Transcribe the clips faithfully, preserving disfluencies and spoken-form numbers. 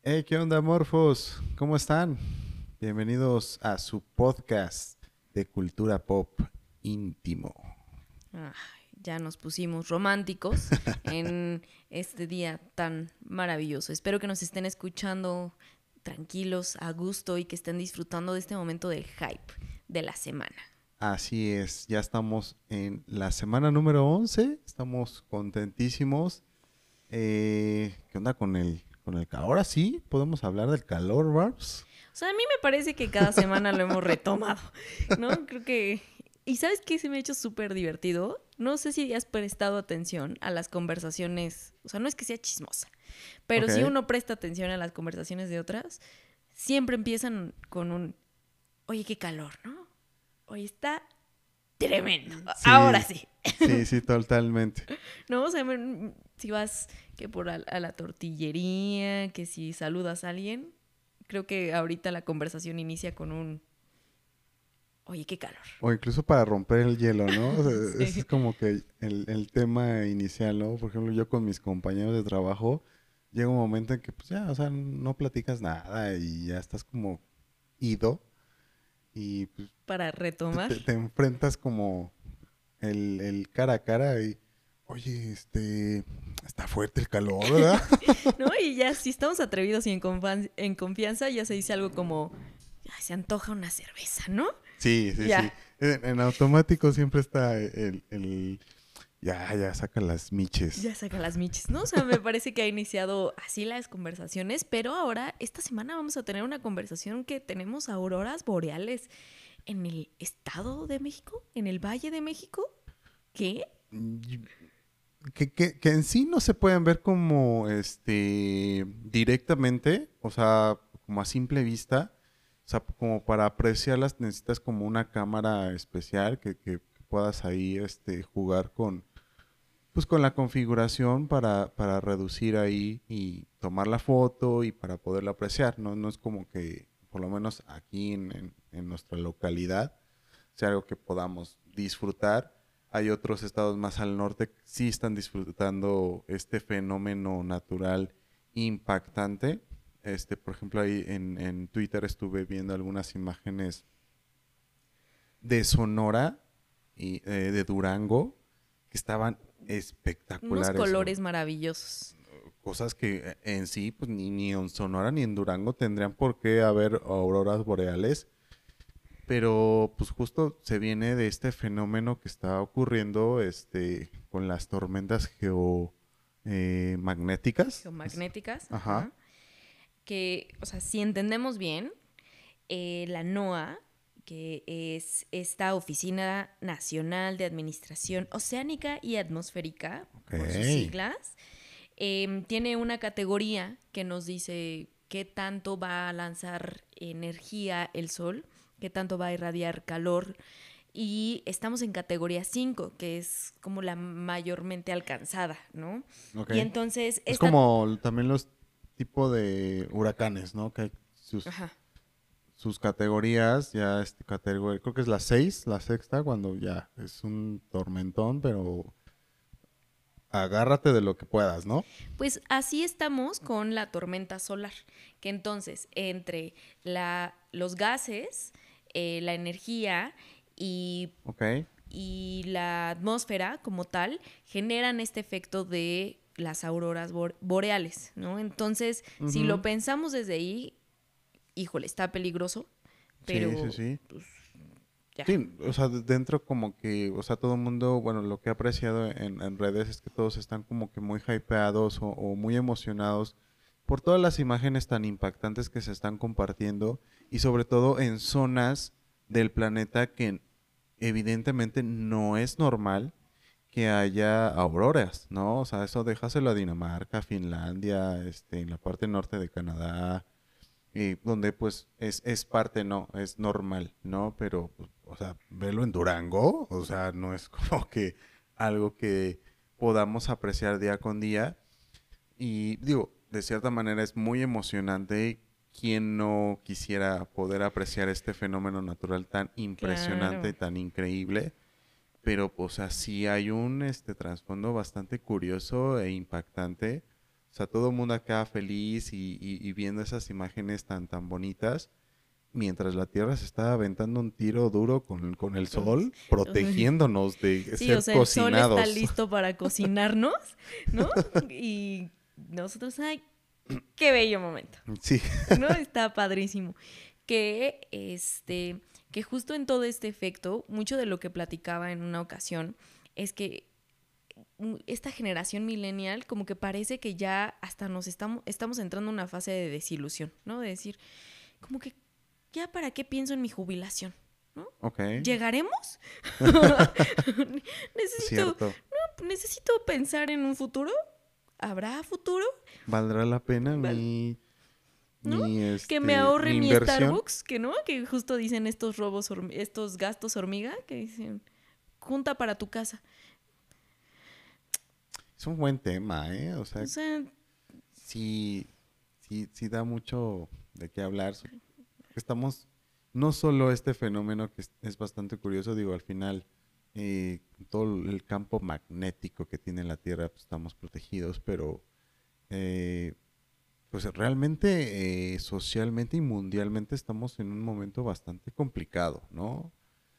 Hey, ¿qué onda, morfos? ¿Cómo están? Bienvenidos a su podcast de cultura pop íntimo. Ay, ya nos pusimos románticos en este día tan maravilloso. Espero que nos estén escuchando tranquilos, a gusto y que estén disfrutando de este momento de hype de la semana. Así es, ya estamos en la semana número once. Estamos contentísimos. Eh, ¿qué onda con el, con el calor? Ahora sí, podemos hablar del calor, Barbs. O sea, a mí me parece que cada semana lo hemos retomado, ¿no? Creo que... ¿Y sabes qué se me ha hecho súper divertido? No sé si has prestado atención a las conversaciones, o sea, no es que sea chismosa, pero si Ok. uno presta atención a las conversaciones de otras, siempre empiezan con un, oye, qué calor, ¿no? Oye, está tremendo. Ahora Sí, sí. sí, sí, totalmente. ¿No? O sea, si vas que por a, a la tortillería, que si saludas a alguien, creo que ahorita la conversación inicia con un, oye, qué calor. O incluso para romper el hielo, ¿no? O sea, ese es Sí. como que el, el tema inicial, ¿no? Por ejemplo, yo con mis compañeros de trabajo, llega un momento en que, pues ya, o sea, no platicas nada y ya estás como ido y pues, Para te, retomar. te- te enfrentas como el, el cara a cara y, oye, este, está fuerte el calor, ¿verdad? ¿No? Y ya si estamos atrevidos y en, confan- en confianza, ya se dice algo como, ay, se antoja una cerveza, ¿no? Sí, sí, sí. Ya. En, en automático siempre está el, el, ya, ya, saca las miches. Ya saca las michis, ¿no? O sea, me parece que ha iniciado así las conversaciones, pero ahora, esta semana vamos a tener una conversación que tenemos auroras boreales en el Estado de México, en el Valle de México. ¿Qué? que, que, que en sí no se pueden ver como este directamente, o sea, como a simple vista. O sea, como para apreciarlas necesitas como una cámara especial que, que- que puedas ahí este, jugar con, pues con la configuración para, para reducir ahí y tomar la foto y para poderla apreciar. No, no es como que, por lo menos aquí en, en- en nuestra localidad, sea algo que podamos disfrutar. Hay otros estados más al norte que sí están disfrutando este fenómeno natural impactante. Este, por ejemplo, ahí en, en Twitter estuve viendo algunas imágenes de Sonora y eh, de Durango que estaban Unos espectaculares. O- colores maravillosos. cosas que eh, en sí, pues ni, ni en Sonora ni en Durango tendrían por qué haber auroras boreales, pero pues justo se viene de este fenómeno que está ocurriendo este, con las tormentas geomagnéticas. Eh, magnéticas. Es- Geomagnéticas, Ajá. ajá. Que, o sea, si entendemos bien, eh, la NOAA, que es esta Oficina Nacional de Administración Oceánica y Atmosférica, Ok. por sus siglas, eh, tiene una categoría que nos dice qué tanto va a lanzar energía el sol, qué tanto va a irradiar calor. Y estamos en categoría cinco, que es como la mayormente alcanzada, ¿no? Ok. Y entonces Es esta... como también los tipos de huracanes, ¿no? Que hay sus, Ajá. sus categorías, ya este categoría, creo que es la seis, la sexta, cuando ya es un tormentón, pero agárrate de lo que puedas, ¿no? Pues así estamos con la tormenta solar, que entonces entre la, los gases, eh, la energía y, Ok. y la atmósfera como tal generan este efecto de las auroras boreales, ¿no? Entonces, si lo Ujú. pensamos desde ahí, híjole, está peligroso, Sí, sí, pero sí. pues ya. Sí, o sea, de- dentro como que, o sea, todo el mundo, bueno, lo que he apreciado en, en redes es que todos están como que muy hypeados o, o muy emocionados por todas las imágenes tan impactantes que se están compartiendo y sobre todo en zonas del planeta que evidentemente no es normal que haya auroras, ¿no? O sea, eso déjaselo a Dinamarca, Finlandia, este, en la parte norte de Canadá, y donde pues es, es parte, no, es normal, ¿no? Pero, pues, o sea, verlo en Durango, o sea, no es como que algo que podamos apreciar día con día. Y digo, de cierta manera es muy emocionante. ¿Quién no quisiera poder apreciar este fenómeno natural tan impresionante y Claro. tan increíble? Pero, pues, así hay un este trasfondo bastante curioso e impactante O sea, todo el mundo acá feliz y, y- y viendo esas imágenes tan, tan bonitas, mientras la Tierra se está aventando un tiro duro con, con el Con- Sol, protegiéndonos de Sí, o ser sea, el sol está cocinados. listo para cocinarnos, ¿no? Y nosotros, ay, qué bello momento, Sí, ¿no? Está padrísimo. Que, este, que justo en todo este efecto, mucho de lo que platicaba en una ocasión es que mm, esta generación millennial como que parece que ya hasta nos estamos, estamos entrando en una fase de desilusión, ¿no? De decir, como que ya para qué pienso en mi jubilación, ¿no? ok, ¿Llegaremos? necesito, cierto. no, necesito pensar en un futuro. ¿Habrá futuro? ¿Valdrá la pena Val- mi, ¿No? mi, Que me este, ahorre mi mi inversión? Starbucks, que no, que justo dicen estos robos, horm- estos gastos hormiga, que dicen, junta para tu casa. Es un buen tema, ¿eh? O O sea, sea, sí, sí, sí da mucho de qué hablar. Estamos, no solo este fenómeno que es, es bastante curioso, digo, al final, eh, todo el campo magnético que tiene la Tierra, pues, estamos protegidos, pero eh, pues realmente, eh, socialmente y mundialmente estamos en un momento bastante complicado, ¿no?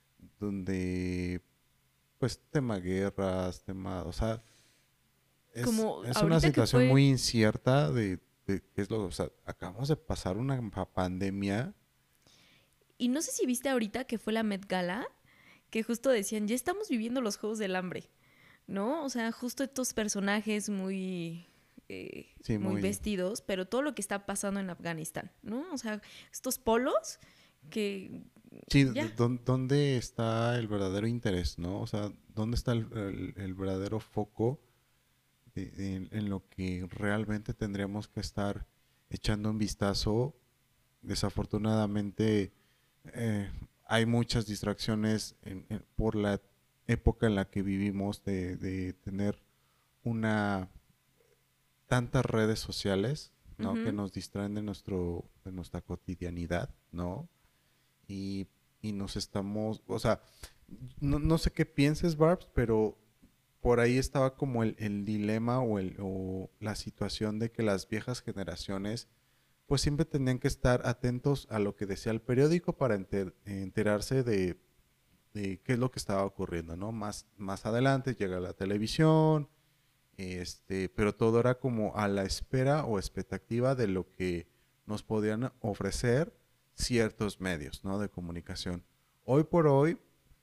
Donde, pues, tema guerras, tema, o sea, es, como es una ahorita que situación fue, muy incierta de, de qué es lo, o sea, acabamos de pasar una pa- pandemia. y no sé si viste ahorita que fue la Met Gala, que justo decían, ya estamos viviendo los Juegos del Hambre, ¿no? O sea, justo estos personajes muy, eh, Sí, muy muy. vestidos, pero todo lo que está pasando en Afganistán, ¿no? O sea, estos polos que Sí, d- ya, dón- ¿dónde está el verdadero interés, no? O sea, ¿dónde está el, el- el verdadero foco de- en, en lo que realmente tendríamos que estar echando un vistazo? Desafortunadamente, eh, hay muchas distracciones en- en- por la época en la que vivimos de, de tener una tantas redes sociales, ¿no? Que ujú, nos distraen de nuestro de nuestra cotidianidad, ¿no? Y, y nos estamos, o sea, no, no sé qué pienses, Barbs, pero por ahí estaba como el, el dilema o, el, o la situación de que las viejas generaciones pues siempre tenían que estar atentos a lo que decía el periódico para enter- enterarse de, de qué es lo que estaba ocurriendo, ¿no? Más, más adelante llega la televisión, este, pero todo era como a la espera o expectativa de lo que nos podían ofrecer ciertos medios, ¿no? De comunicación. Hoy por hoy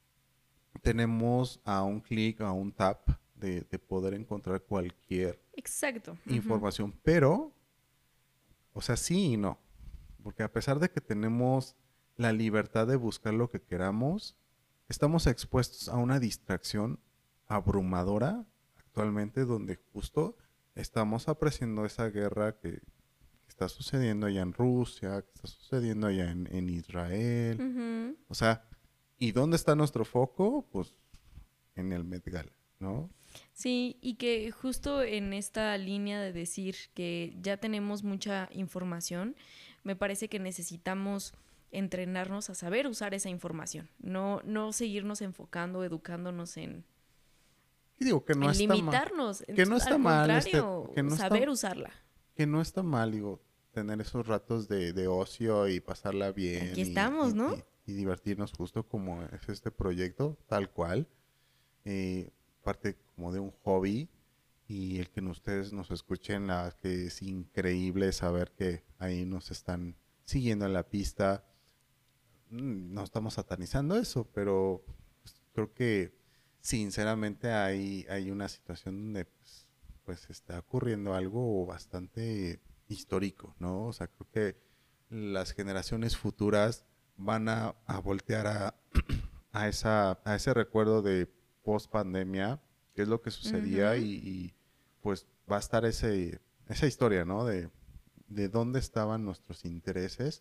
tenemos a un clic, a un tap de, de poder encontrar cualquier exacto. Ujú. información, pero, o sea, sí y no, porque a pesar de que tenemos la libertad de buscar lo que queramos, estamos expuestos a una distracción abrumadora actualmente donde justo estamos apreciando esa guerra que, que está sucediendo allá en Rusia, que está sucediendo allá en, en Israel. Ujú. O sea, ¿y dónde está nuestro foco? Pues en el Met Gala, ¿no? Sí, y que justo en esta línea de decir que ya tenemos mucha información, me parece que necesitamos entrenarnos a saber usar esa información, no, no seguirnos enfocando, educándonos en, Y digo que no en está mal, limitarnos, que no está al mal este, contrario, que no está, saber usarla. que no está mal, digo, tener esos ratos de, de ocio y pasarla Aquí bien y, estamos, y- ¿no? y- y divertirnos justo como es este proyecto, tal cual. Eh, parte como de un hobby y el que ustedes nos escuchen, la que es increíble saber que ahí nos están siguiendo en la pista. Mm, No estamos satanizando eso, pero pues, creo que sinceramente hay, hay una situación donde pues, pues está ocurriendo algo bastante histórico, ¿no? O sea, creo que las generaciones futuras van a, a voltear a, a, esa, a ese recuerdo de post pandemia, qué es lo que sucedía y, Ujú. y, pues va a estar ese, esa historia, ¿no? De, de dónde estaban nuestros intereses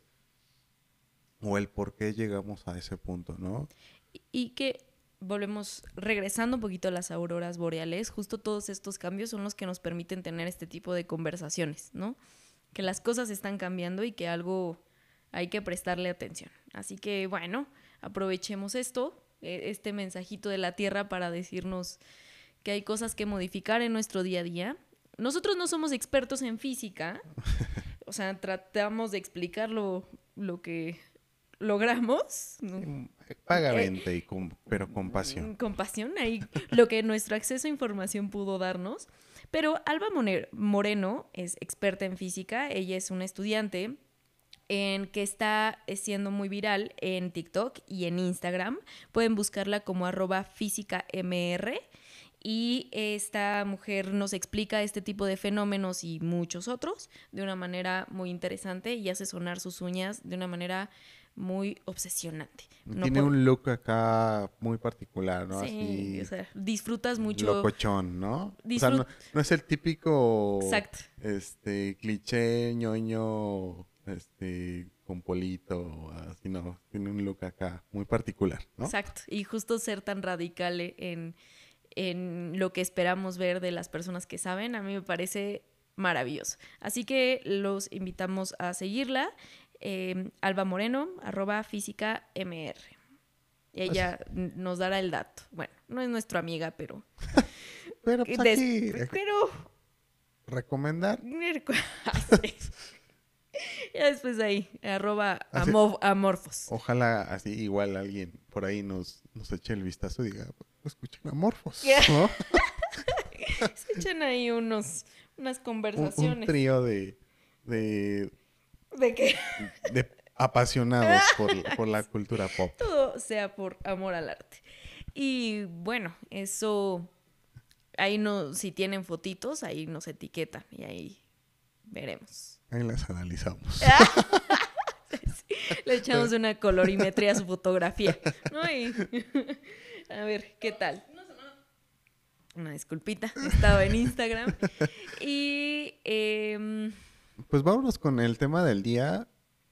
o el por qué llegamos a ese punto, ¿no? Y que volvemos, regresando un poquito a las auroras boreales, justo todos estos cambios son los que nos permiten tener este tipo de conversaciones, ¿no? Que las cosas están cambiando y que algo hay que prestarle atención. Así que bueno, aprovechemos esto, eh, este mensajito de la Tierra para decirnos que hay cosas que modificar en nuestro día a día nosotros no somos expertos en física, o sea, tratamos de explicar lo, lo que logramos, ¿no? Vagamente, y con, pero con pasión. Con pasión, ahí lo que nuestro acceso a información pudo darnos. Pero Alba Moreno es experta en física, ella es una estudiante en que está siendo muy viral en TikTok y en Instagram. Pueden buscarla como arroba físicamr. Y esta mujer nos explica este tipo de fenómenos y muchos otros de una manera muy interesante y hace sonar sus uñas de una manera muy obsesionante. No Tiene puedo... un look acá muy particular, ¿no? Sí, Así, o sea, disfrutas mucho. locochón, ¿no? Disfrut... O sea, no, no es el típico Exacto. este cliché ñoño este con polito, así no, tiene un look acá muy particular, ¿no? Exacto. Y justo ser tan radical en, en lo que esperamos ver de las personas que saben, a mí me parece maravilloso. Así que los invitamos a seguirla. Eh, Alba Moreno, arroba física mr. Y ella pues, nos dará el dato. Bueno, no es nuestra amiga, pero... pero pues aquí... Des... Pero... ¿Recomendar? Ya después ahí, arroba amo, amorfos. Ojalá así igual alguien por ahí nos, nos eche el vistazo y diga, escuchen amorfos, ¿no? Se echan ahí unos, unas conversaciones. Un, un trío de... de ¿De qué? De apasionados por, por la cultura pop. Todo sea por amor al arte. Y bueno, eso... Ahí no, si tienen fotitos, ahí nos etiquetan y ahí veremos. Ahí las analizamos. Sí, le echamos una colorimetría a su fotografía, ¿no? Y, a ver, ¿qué tal? Una disculpita, estaba en Instagram. Y... Eh, pues vámonos con el tema del día.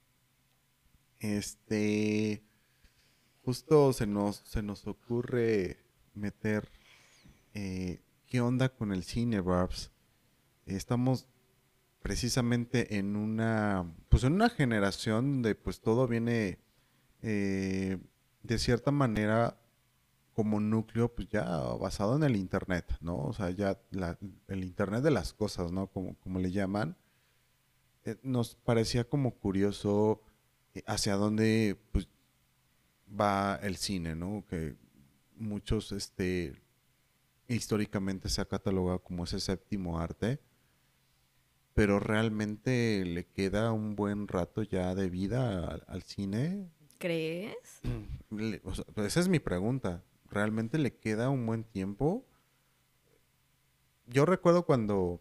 Este... Justo se nos, se nos ocurre meter... Eh, ¿qué onda con el cine, Barbs? Estamos precisamente en una, pues en una generación donde pues todo viene eh, de cierta manera como núcleo pues ya basado en el internet, ¿no? O sea, ya la, el internet de las cosas, ¿no? Como, como le llaman. Eh, nos parecía como curioso eh, hacia dónde pues va el cine, ¿no? Que muchos, este, históricamente se ha catalogado como ese séptimo arte, pero realmente le queda un buen rato ya de vida al, al cine. ¿Crees? Le, o sea, esa es mi pregunta. ¿Realmente le queda un buen tiempo? Yo recuerdo cuando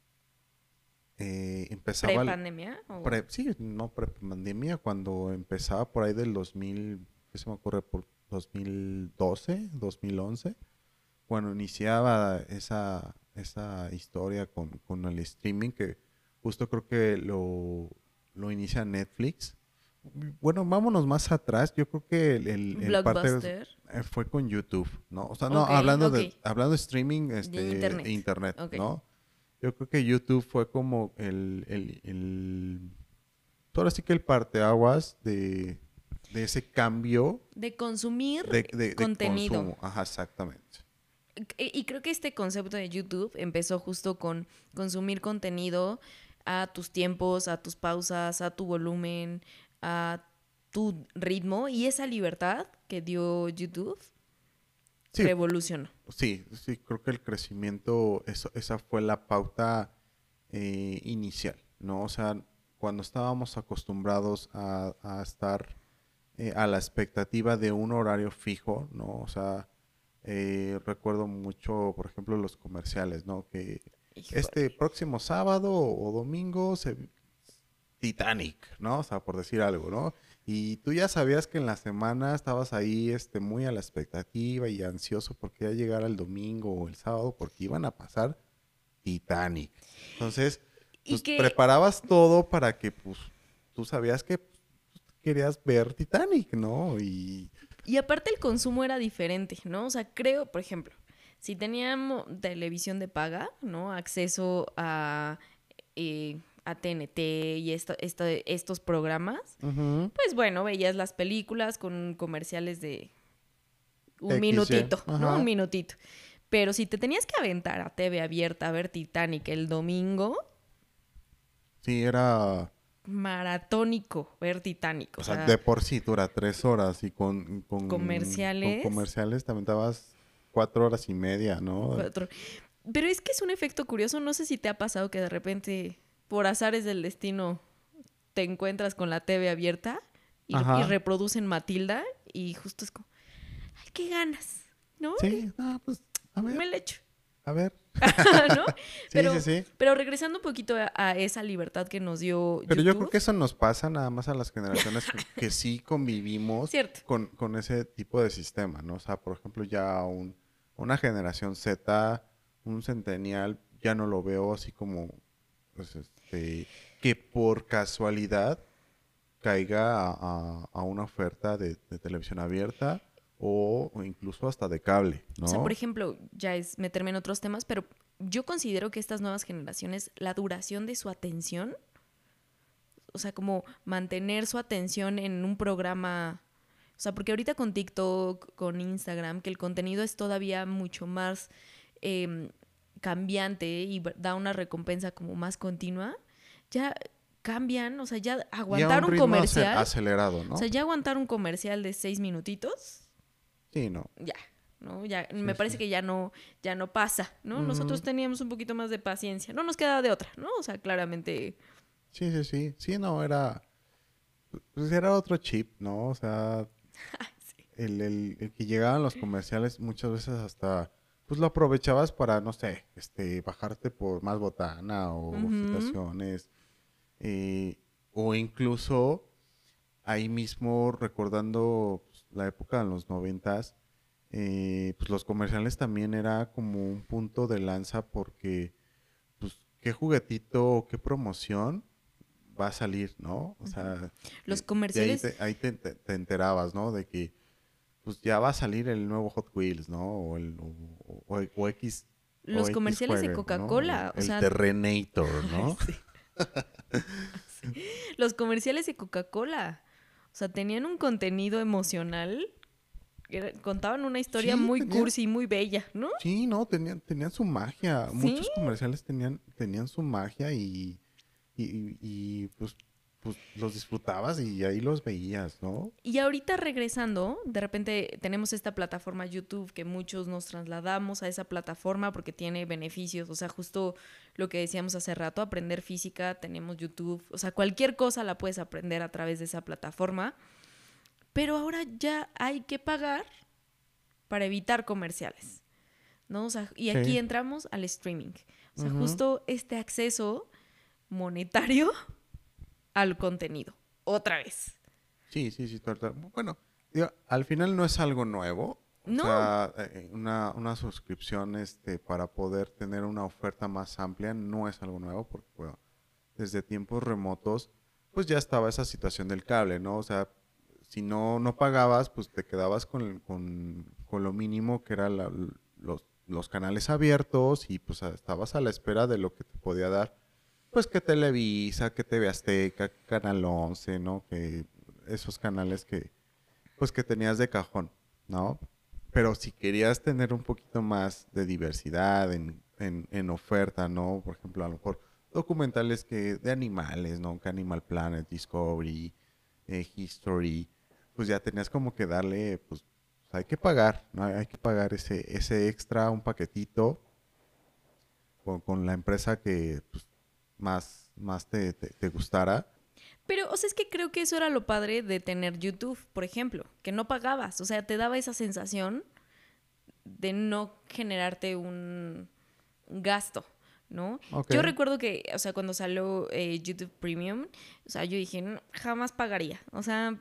eh, empezaba... ¿Pre-pandemia? O... Pre, sí, no pre-pandemia, cuando empezaba por ahí del dos mil, ¿qué se me ocurre? Por dos mil doce, dos mil once, cuando iniciaba esa, esa historia con, con el streaming, que justo creo que lo, lo inicia Netflix. Bueno, vámonos más atrás. Yo creo que el, el, el parte fue con YouTube, ¿no? O sea, no, okay, hablando okay. de hablando de streaming, este, de internet, internet okay. ¿no? Yo creo que YouTube fue como el, el, el ahora sí que el parteaguas de, de ese cambio de consumir de, de, de contenido. Consumo. Ajá, exactamente. Y creo que este concepto de YouTube empezó justo con consumir contenido a tus tiempos, a tus pausas, a tu volumen, a tu ritmo, y esa libertad que dio YouTube sí, revolucionó. Sí, sí, creo que el crecimiento, eso, esa fue la pauta eh, inicial, ¿no? O sea, cuando estábamos acostumbrados a, a estar eh, a la expectativa de un horario fijo, ¿no? O sea, eh, recuerdo mucho, por ejemplo, los comerciales, ¿no? Que Híjole. este próximo sábado o domingo se... Titanic, ¿no? O sea, por decir algo, ¿no? Y tú ya sabías que en la semana estabas ahí este, muy a la expectativa y ansioso porque ya llegara el domingo o el sábado porque iban a pasar Titanic. Entonces, pues, que... preparabas todo para que, pues, tú sabías que pues, querías ver Titanic, ¿no? Y... y aparte el consumo era diferente, ¿no? O sea, creo, por ejemplo, si teníamos televisión de paga, ¿no? Acceso a... Eh, a T N T y esto, esto, estos programas, uh-huh. pues bueno, veías las películas con comerciales de un X, minutito, ¿no? Un minutito. Pero si te tenías que aventar a T V abierta a ver Titanic el domingo... Sí, era... maratónico ver Titanic. O, o sea, sea, de por sí dura tres horas y con, con, comerciales. con comerciales te aventabas cuatro horas y media, ¿no? Cuatro. Pero es que es un efecto curioso. No sé si te ha pasado que de repente, por azares del destino, te encuentras con la T V abierta y, y reproducen Matilda y justo es como, ¡ay, qué ganas! ¿No? Sí, no, pues, a ver. Me le echo. A ver. ¿No? Sí, pero, sí, sí. Pero regresando un poquito a, a esa libertad que nos dio Pero YouTube, yo creo que eso nos pasa nada más a las generaciones que, que sí convivimos con, con ese tipo de sistema, ¿no? O sea, por ejemplo, ya un, una generación Z, un centennial, ya no lo veo así como, pues, este, que por casualidad caiga a, a, a una oferta de, de televisión abierta o, o incluso hasta de cable, ¿no? O sea, por ejemplo, ya es meterme en otros temas, pero yo considero que estas nuevas generaciones, la duración de su atención, o sea, como mantener su atención en un programa, o sea, porque ahorita con TikTok, con Instagram, que el contenido es todavía mucho más eh, cambiante y da una recompensa como más continua, ya cambian, o sea, ya aguantar un, un comercial acelerado, ¿no? O sea, ya aguantar un comercial de seis minutitos. Sí, no. Ya, ¿no? Ya, sí, me parece sí. que ya no, ya no pasa, ¿no? Uh-huh. Nosotros teníamos un poquito más de paciencia. No nos quedaba de otra, ¿no? O sea, claramente. Sí, sí, sí. Sí, no, era. Pues era otro chip, ¿no? O sea. sí. el, el, el que llegaban los comerciales muchas veces hasta. Pues lo aprovechabas para, no sé, este, bajarte por más botana o uh-huh. situaciones. Eh, o incluso ahí mismo recordando pues, la época de los noventas, eh, pues los comerciales también era como un punto de lanza porque pues qué juguetito o qué promoción va a salir, ¿no? O sea, los comerciales de ahí, te, ahí te, te enterabas, ¿no? De que pues ya va a salir el nuevo Hot Wheels, ¿no? O el o, o, o X los o comerciales X de Coca-Cola, ¿no? El, o sea, el Terrenator, ¿no? Sí. sí. Los comerciales de Coca-Cola, o sea, tenían un contenido emocional, era, contaban una historia sí, muy tenían, cursi, muy bella, ¿no? Sí, no, tenían, tenían su magia. ¿Sí? Muchos comerciales tenían, tenían su magia y, y, y, y pues, pues los disfrutabas y ahí los veías, ¿no? Y ahorita regresando, de repente tenemos esta plataforma YouTube que muchos nos trasladamos a esa plataforma porque tiene beneficios, o sea, justo lo que decíamos hace rato, aprender física, tenemos YouTube, o sea, cualquier cosa la puedes aprender a través de esa plataforma, pero ahora ya hay que pagar para evitar comerciales, ¿no? O sea, y aquí sí. entramos al streaming, o sea, uh-huh. justo este acceso monetario al contenido, otra vez. Sí, sí, sí. Bueno, digo, al final no es algo nuevo. No. O sea, una, una suscripción este, para poder tener una oferta más amplia no es algo nuevo porque, bueno, desde tiempos remotos, pues ya estaba esa situación del cable, ¿no? O sea, si no, no pagabas, pues te quedabas con, con, con lo mínimo que eran los, los canales abiertos y pues estabas a la espera de lo que te podía dar. Pues que Televisa, que T V Azteca, que Canal once, ¿no? Que esos canales que, pues que tenías de cajón, ¿no? Pero si querías tener un poquito más de diversidad en, en, en oferta, ¿no? Por ejemplo, a lo mejor documentales que de animales, ¿no? Que Animal Planet, Discovery, eh, History, pues ya tenías como que darle, pues, hay que pagar, ¿no? Hay que pagar ese, ese extra, un paquetito con, con la empresa que, pues, más, más te, te, te gustara. Pero, o sea, es que creo que eso era lo padre de tener YouTube, por ejemplo, que no pagabas, o sea, te daba esa sensación de no generarte un gasto, ¿no? Okay. Yo recuerdo que, o sea, cuando salió eh, YouTube Premium, o sea, yo dije, no, jamás pagaría, o sea,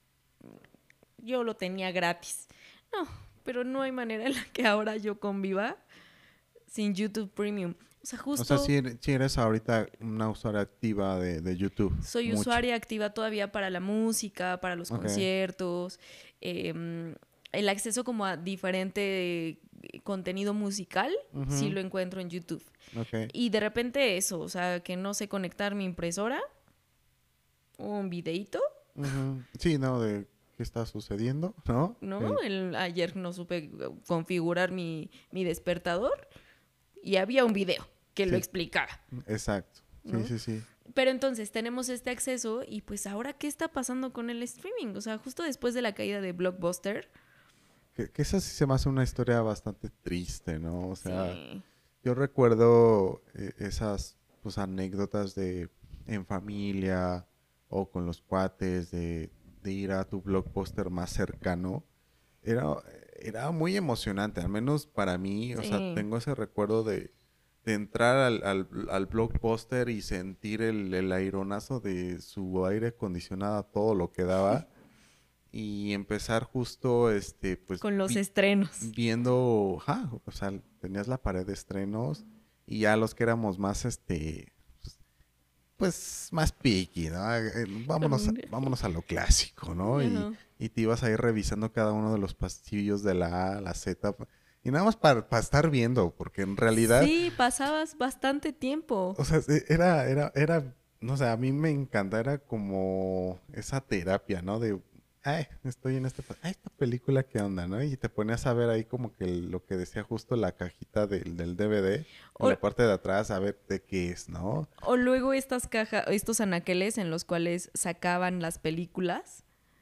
yo lo tenía gratis. No, pero no hay manera en la que ahora yo conviva sin YouTube Premium. O sea, justo... O sea, si eres, si eres ahorita una usuaria activa de, de YouTube. Soy mucho. usuaria activa todavía para la música, para los okay. conciertos, eh, el acceso como a diferente contenido musical, uh-huh. sí lo encuentro en YouTube. Okay. Y de repente eso, o sea, que no sé conectar mi impresora, un videíto. Uh-huh. Sí, no, de ¿qué está sucediendo? ¿No? No, El- el, ayer no supe configurar mi, mi despertador y había un video que lo sí, explicaba, exacto. Sí, ¿no? sí, sí. Pero entonces tenemos este acceso y pues ahora, ¿qué está pasando con el streaming? O sea, justo después de la caída de Blockbuster. Que, que esa sí se me hace una historia bastante triste, ¿no? O sea, Sí. yo recuerdo eh, esas pues anécdotas de en familia o con los cuates de, de ir a tu blockbuster más cercano. Era, era muy emocionante, al menos para mí. O sea, Sí. tengo ese recuerdo de, de entrar al, al, al blockbuster y sentir el, el aironazo de su aire acondicionado a todo lo que daba. Y empezar justo, este, pues, Con los vi- estrenos. viendo, ajá, o sea, tenías la pared de estrenos y ya los que éramos más, este, pues, pues, más picky, ¿no? Eh, Vámonos, a- Con... vámonos a lo clásico, ¿no? Y, Ajá. y te ibas a ir revisando cada uno de los pasillos de la A a la Z y nada más para, para estar viendo, porque en realidad, Sí, pasabas bastante tiempo. o sea, e- era, era, era, no sé, a mí me encanta, era como esa terapia, ¿no? De, ay, estoy en esta, pe- ay, esta película, ¿qué onda, no? Y te ponías a ver ahí como que el- lo que decía justo la cajita del, del D V D, en O, la parte de atrás, a ver de qué es, ¿no? o luego estas cajas, estos anaqueles en los cuales sacaban las películas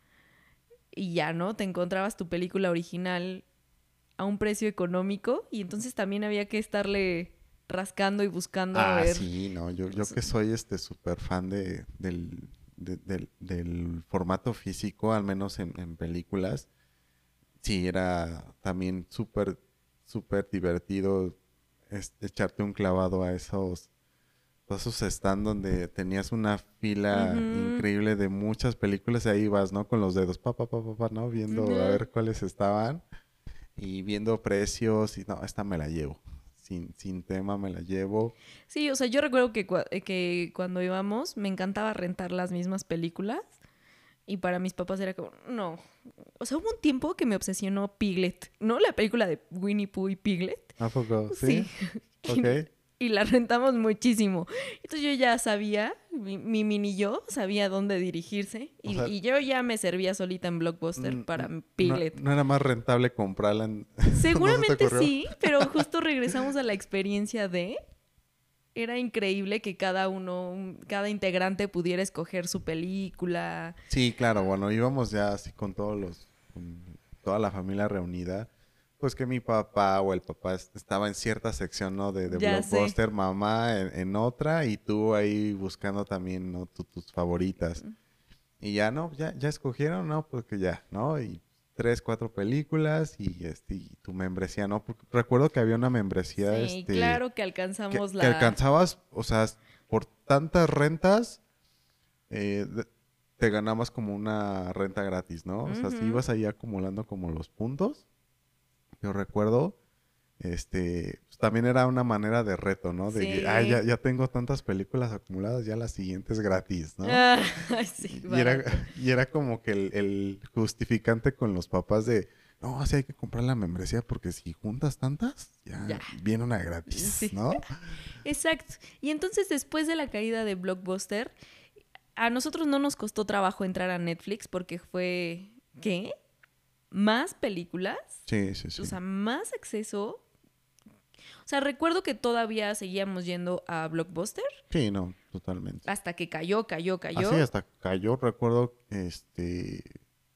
y ya, ¿no? Te encontrabas tu película original a un precio económico y entonces también había que estarle rascando y buscando a Ah, ver. sí, no, yo, yo que soy este súper fan de, del, de- del, del formato físico, al menos en, en películas, sí, era también súper, súper divertido este, echarte un clavado a esos, a esos stands donde tenías una fila Ujú. increíble de muchas películas y ahí vas, ¿no? Con los dedos, pa, pa, pa, pa, pa, ¿no? Viendo a Ujú. ver cuáles estaban y viendo precios y no, esta me la llevo. Sin, sin tema me la llevo. Sí, o sea, yo recuerdo que, cua- eh, que cuando íbamos me encantaba rentar las mismas películas y para mis papás era como, no. O sea, hubo un tiempo que me obsesionó Piglet, ¿no? La película de Winnie Pooh y Piglet. ¿A poco? ¿Sí? Sí. Ok. Y la rentamos muchísimo. Entonces yo ya sabía, mi, mi mini yo sabía dónde dirigirse O y, sea, y yo ya me servía solita en Blockbuster mm, para mm, no, Piglet. no era más rentable comprarla en... ¿No se te Seguramente ocurrió? sí, pero justo regresamos a la experiencia de... Era increíble que cada uno, cada integrante pudiera escoger su película. Sí, claro, bueno, íbamos ya así con todos los, con toda la familia reunida, pues que mi papá o el papá est- estaba en cierta sección, ¿no? De, de Ya sé. Blockbuster, mamá en, en otra y tú ahí buscando también, ¿no? Tu- tus favoritas. Y ya, ¿no? Ya, ya escogieron, ¿no? Pues que ya, ¿no? Y tres, cuatro películas y, este, y tu membresía, ¿no? Porque recuerdo que había una membresía, Sí, este, claro que que, alcanzamos que la... alcanzabas, o sea, por tantas rentas eh, de- te ganabas como una renta gratis, ¿no? O sea, si Ujú. ibas ahí acumulando como los puntos, yo recuerdo, este, pues, también era una manera de reto, ¿no? De que, ay, ya, Sí. ya tengo tantas películas acumuladas, ya la siguiente es gratis, ¿no? Ah, sí, Y, y era, barato. y era como que el, el justificante con los papás de, no, así hay que comprar la membresía porque si juntas tantas, Ya. ya viene una gratis, Sí. ¿no? Exacto. Y entonces después de la caída de Blockbuster, a nosotros no nos costó trabajo entrar a Netflix porque fue, ¿qué? Más películas, Sí, sí, o sí. sea, más acceso. O sea, recuerdo que todavía seguíamos yendo a Blockbuster Sí, no, totalmente. hasta que cayó, cayó, Así cayó. hasta cayó, recuerdo, este,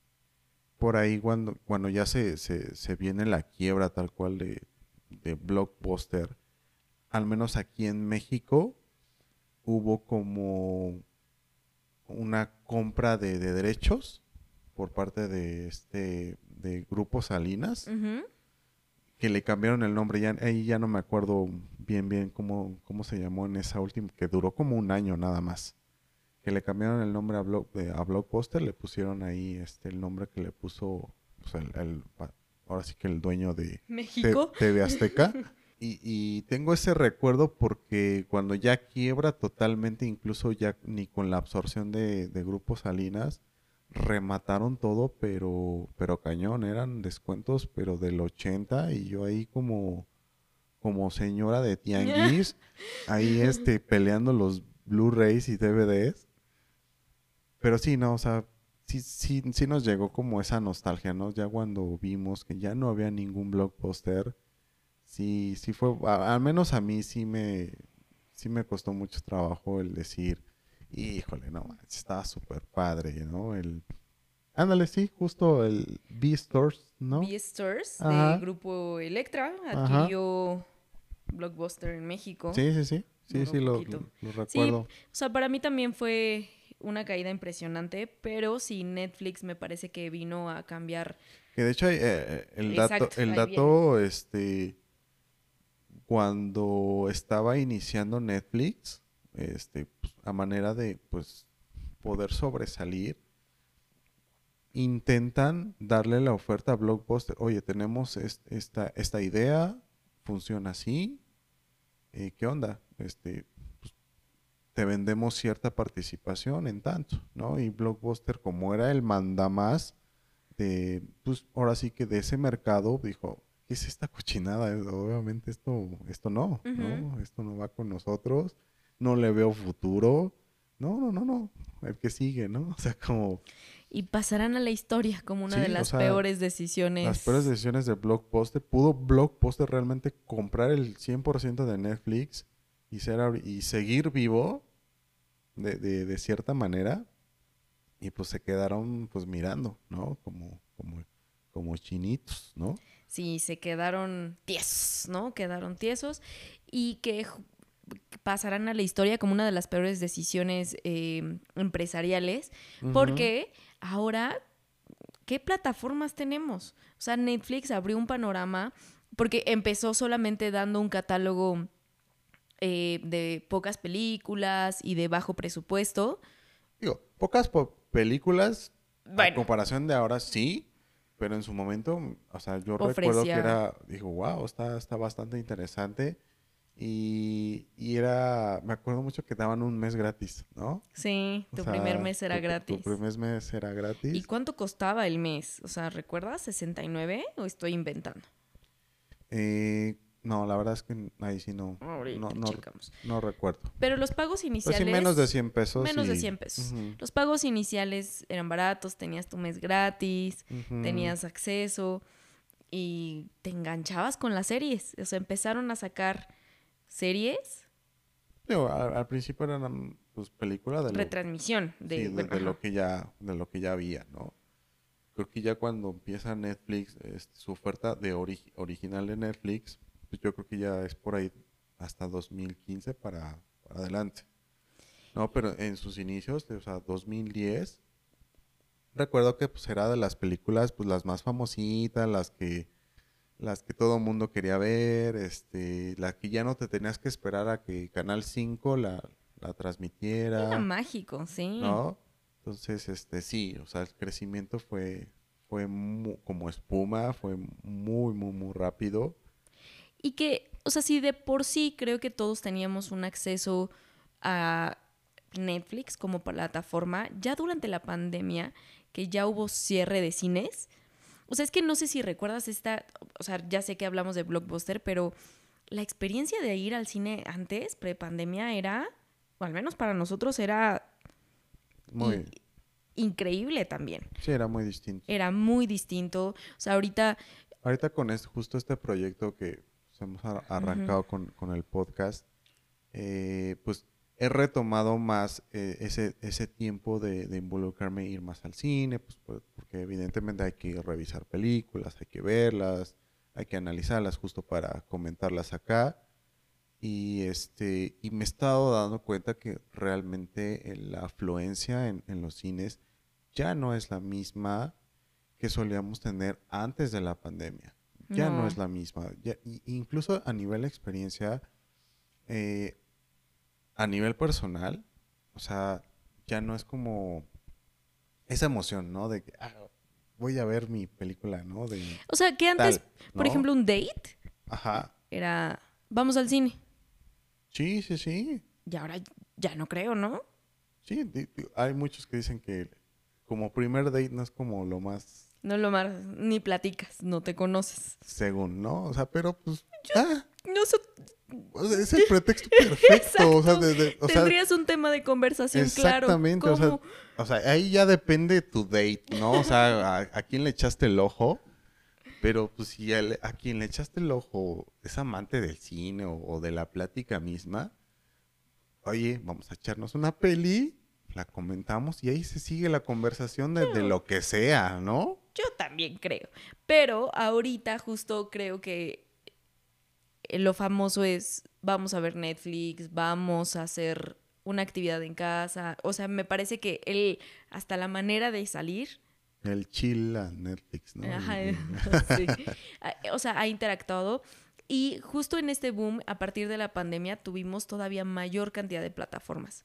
por ahí cuando, cuando ya se, se, se viene la quiebra tal cual de, de Blockbuster, al menos aquí en México, hubo como una compra de, de derechos por parte de este, de Grupo Salinas, Ujú. que le cambiaron el nombre, ya, ahí ya no me acuerdo bien bien cómo, cómo se llamó en esa última, que duró como un año nada más. Que le cambiaron el nombre a, Block, de- a Blockbuster, le pusieron ahí este el nombre que le puso pues, el, el- pa- ahora sí que el dueño de T- México. T V Azteca. Y, y tengo ese recuerdo porque cuando ya quiebra totalmente, incluso ya ni con la absorción de, de Grupo Salinas, remataron todo, pero, pero cañón, eran descuentos, pero del ochenta y yo ahí como, como señora de tianguis, ahí este, peleando los Blu-rays y D V Ds. Pero sí, no, o sea, sí, sí, sí nos llegó como esa nostalgia, ¿no? Ya cuando vimos que ya no había ningún blockbuster, sí, sí fue, a- al menos a mí sí me, sí me costó mucho trabajo el decir, híjole, no, manches, estaba súper padre, ¿no? El, ándale, sí, justo el Beastars, ¿no? Beastars de Ajá, Grupo Electra ajá. adquirió Blockbuster en México. Sí, sí, sí, sí, Duró sí, lo, poquito. lo Sí, recuerdo. o sea, para mí también fue una caída impresionante, pero sí, Netflix me parece que vino a cambiar. Que de hecho eh, eh, el dato, Exacto, el ahí viene. dato, este, cuando estaba iniciando Netflix, este, pues, a manera de, pues, poder sobresalir, intentan darle la oferta a Blockbuster. Oye, tenemos est- esta, esta idea, funciona así, eh, ¿qué onda? Este, pues, te vendemos cierta participación en tanto, ¿no? Y Blockbuster, como era el mandamás de, pues ahora sí que de ese mercado, dijo, ¿qué es esta cochinada? Eh, Obviamente esto, esto no, Ujú. ¿no? Esto no va con nosotros, no le veo futuro. No, no, no, no. El que sigue, ¿no? O sea, como, Y pasarán a la historia como una de sí, o las sea, peores las peores decisiones. decisiones de Blockbuster. ¿Pudo Blockbuster realmente comprar el cien por ciento de Netflix y, ser, ahori- y seguir vivo de, de, de cierta manera? Y pues se quedaron pues mirando, ¿no? Como, como, como chinitos, ¿no? Sí, se quedaron tiesos, ¿no? Quedaron tiesos y que ju- pasarán a la historia como una de las peores decisiones eh, empresariales, Ujú. porque ahora, ¿qué plataformas tenemos? O sea, Netflix abrió un panorama porque empezó solamente dando un catálogo eh, de pocas películas y de bajo presupuesto. Digo, pocas po- películas a Bueno, comparación de ahora sí, pero en su momento, mm, o sea, yo recuerdo que ofrecía, era, digo, wow, está, está bastante interesante. Y, y era, me acuerdo mucho que daban un mes gratis, ¿no? sí, O tu primer sea, mes era tu, pr- tu gratis. primer mes era ¿Y gratis. cuánto costaba el mes? O sea, ¿recuerdas? ¿sesenta y nueve o estoy inventando? Eh, no, la verdad es que ahí sí no, no, Ahorita no, checamos. no recuerdo. Pero los pagos Pues sí, menos de iniciales, cien pesos menos de y... cien pesos. ujú, Los pagos iniciales eran baratos, tenías tu mes gratis, ujú. tenías acceso y te enganchabas con las series. O sea, empezaron a sacar series, Digo, al, al principio eran pues películas de lo, retransmisión sí, de, de, bueno, de ajá. lo que ya, de lo que ya había, ¿no? Creo que ya cuando empieza Netflix, este, su oferta de ori- original de Netflix, pues yo creo que ya es por ahí hasta dos mil quince para, para adelante. No, pero en sus inicios, o sea, dos mil diez, recuerdo que pues era de las películas pues las más famositas, las que las que todo mundo quería ver, este, la que ya no te tenías que esperar a que Canal cinco la, la Era transmitiera, mágico, sí. ¿no? Entonces, este, sí, o sea, el crecimiento fue, fue mu- como espuma, fue muy, muy, muy rápido. Y que, o sea, si de por sí creo que todos teníamos un acceso a Netflix como plataforma, ya durante la pandemia, que ya hubo cierre de cines, o sea, es que no sé si recuerdas esta, o sea, ya sé que hablamos de Blockbuster, pero la experiencia de ir al cine antes, pre-pandemia, era, o al menos para nosotros, era i- Muy, increíble también. sí, era muy distinto. Era muy distinto. O sea, ahorita, Ahorita con este, justo este proyecto que pues, hemos ar- arrancado con, con el podcast, eh, pues he retomado más eh, ese, ese tiempo de, de involucrarme e ir más al cine, pues por- porque evidentemente hay que revisar películas, hay que verlas, hay que analizarlas justo para comentarlas acá. Y este, y me he estado dando cuenta que realmente eh, la afluencia en, en los cines ya no es la misma que solíamos tener antes de la pandemia. Ya no no. es la misma. Ya- y- incluso a nivel de experiencia, eh, a nivel personal, o sea, ya no es como esa emoción, ¿no? De que ah, voy a ver mi película, ¿no? De O sea, que antes, tal, por ¿no? ejemplo, un date Ajá. era, vamos al cine. Sí, sí, sí. Y ahora ya no creo, ¿no? Sí, di- di- hay muchos que dicen que como primer date no es como lo más No lo más, ni platicas, no te conoces. según, ¿no? O sea, pero pues, ah, No sé, O sea, es el pretexto perfecto. O sea, de, de, o sea, tendrías un tema de conversación, exactamente, claro. o sea, o sea, ahí ya depende tu date, ¿no? O sea, a, a quién le echaste el ojo. Pero pues si a, a quien le echaste el ojo es amante del cine o, o de la plática misma, oye, vamos a echarnos una peli, la comentamos y ahí se sigue la conversación de, de lo que sea, ¿no? Yo también creo. Pero ahorita justo creo que lo famoso es, vamos a ver Netflix, vamos a hacer una actividad en casa. O sea, me parece que él, hasta la manera de salir, El chill a Netflix, ¿no? Y, ajá, y... sí. O sea, ha interactuado. Y justo en este boom, a partir de la pandemia, tuvimos todavía mayor cantidad de plataformas.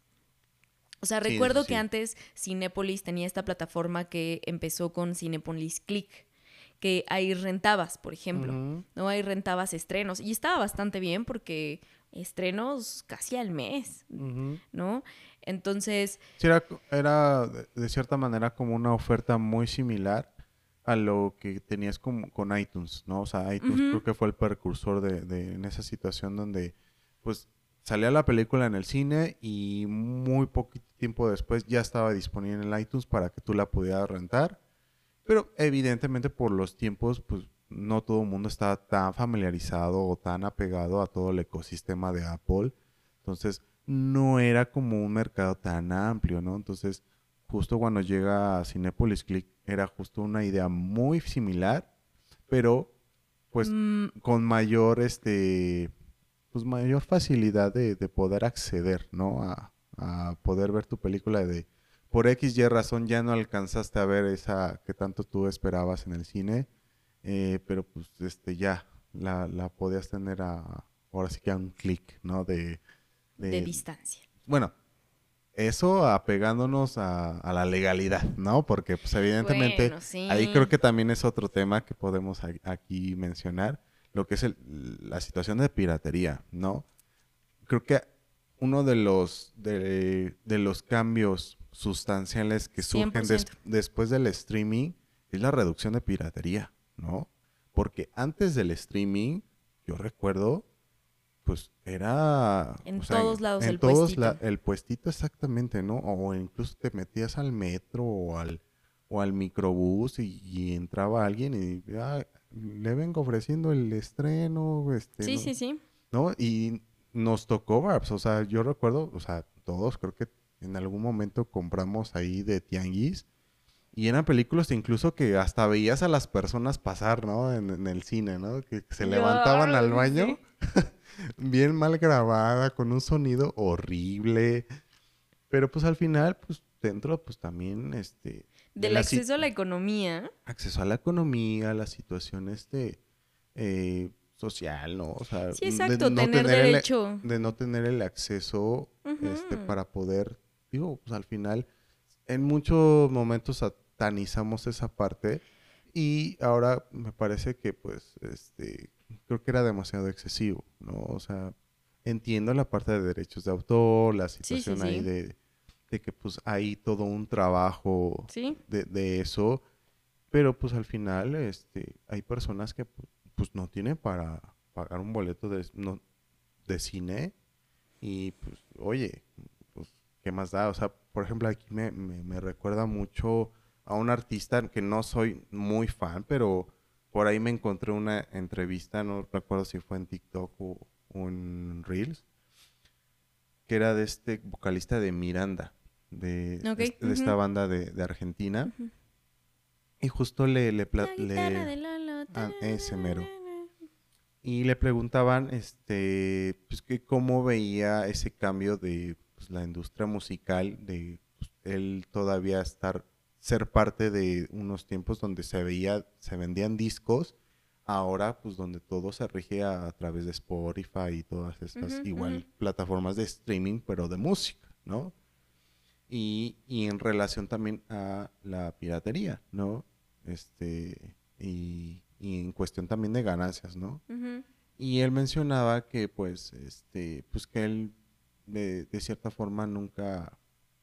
O sea, sí, eso recuerdo que sí. antes Cinépolis tenía esta plataforma que empezó con Cinépolis Click, que ahí rentabas, por ejemplo, Uh-huh. ¿no? Ahí rentabas estrenos. Y estaba bastante bien porque estrenos casi al mes, Uh-huh. ¿no? Entonces, Sí, era, era de, de cierta manera como una oferta muy similar a lo que tenías con, con iTunes, ¿no? O sea, iTunes uh-huh, creo que fue el precursor de, de en esa situación donde pues salía la película en el cine y muy poco tiempo después ya estaba disponible en el iTunes para que tú la pudieras rentar. Pero evidentemente por los tiempos, pues no todo el mundo está tan familiarizado o tan apegado a todo el ecosistema de Apple. Entonces, no era como un mercado tan amplio, ¿no? Entonces, justo cuando llega a Cinepolis Click, era justo una idea muy similar, pero pues mm, con mayor, este, pues mayor facilidad de, de poder acceder, ¿no? A, a poder ver tu película de por X y razón ya no alcanzaste a ver esa que tanto tú esperabas en el cine, eh, pero pues este ya la, la podías tener a, ahora sí que a un clic, ¿no? De, de de, distancia. bueno, eso apegándonos a, a la legalidad, ¿no? Porque pues evidentemente Bueno, ahí creo sí. que también es otro tema que podemos a- aquí mencionar, lo que es el- la situación de piratería, ¿no? Creo que uno de los, de, de los cambios sustanciales que cien por surgen des- ciento. después del streaming es la reducción de piratería, ¿no? Porque antes del streaming, yo recuerdo, pues era, En o sea, todos en, lados en el todos la, puestito. el puestito exactamente, ¿no? O incluso te metías al metro o al, o al microbús y, y entraba alguien y ah, le vengo ofreciendo el estreno, este, Sí, ¿no? sí, sí. ¿no? Y nos tocó, Barbs, o sea, yo recuerdo, o sea, todos creo que en algún momento compramos ahí de tianguis y eran películas incluso que hasta veías a las personas pasar, ¿no? En, en el cine, ¿no? Que se Yo, levantaban al baño, sí. bien mal grabada, con un sonido horrible, pero pues al final, pues dentro, pues también, este, de Del la si- acceso a la economía. acceso a la economía, la situación, este, eh, social, ¿no? O sea, Sí, de exacto, no tener tener el, derecho. de no tener el acceso, este, Ujú. para poder, digo, pues al final, en muchos momentos satanizamos esa parte y ahora me parece que, pues, este, creo que era demasiado excesivo, ¿no? O sea, entiendo la parte de derechos de autor, la Sí, sí, situación ahí sí. de, de que, pues, hay todo un trabajo Sí. de, de eso, pero pues al final, este, hay personas que pu- pues no tienen para pagar un boleto de, no, de cine y pues, oye, pues, ¿qué más da? O sea, por ejemplo, aquí me, me, me recuerda mucho a un artista que no soy muy fan, pero por ahí me encontré una entrevista, no recuerdo si fue en TikTok o, o en Reels, que era de este vocalista de Miranda, de, Ok. de, este- de esta Ujú, banda de, de Argentina. ujú. Y justo le, le, pla- La guitarra le, de Lolo. a ese mero. Tararara. Y le preguntaban, este, pues que cómo veía ese cambio de pues, la industria musical, de pues, él todavía estar, ser parte de unos tiempos donde se veía, se vendían discos, ahora pues donde todo se rige a, a través de Spotify y todas estas Ujú, ujú. igual plataformas de streaming, pero de música, ¿no? Y, y en relación también a la piratería, ¿no? Este, y, y en cuestión también de ganancias, ¿no? Ujú. Y él mencionaba que pues, este, pues que él de, de cierta forma nunca,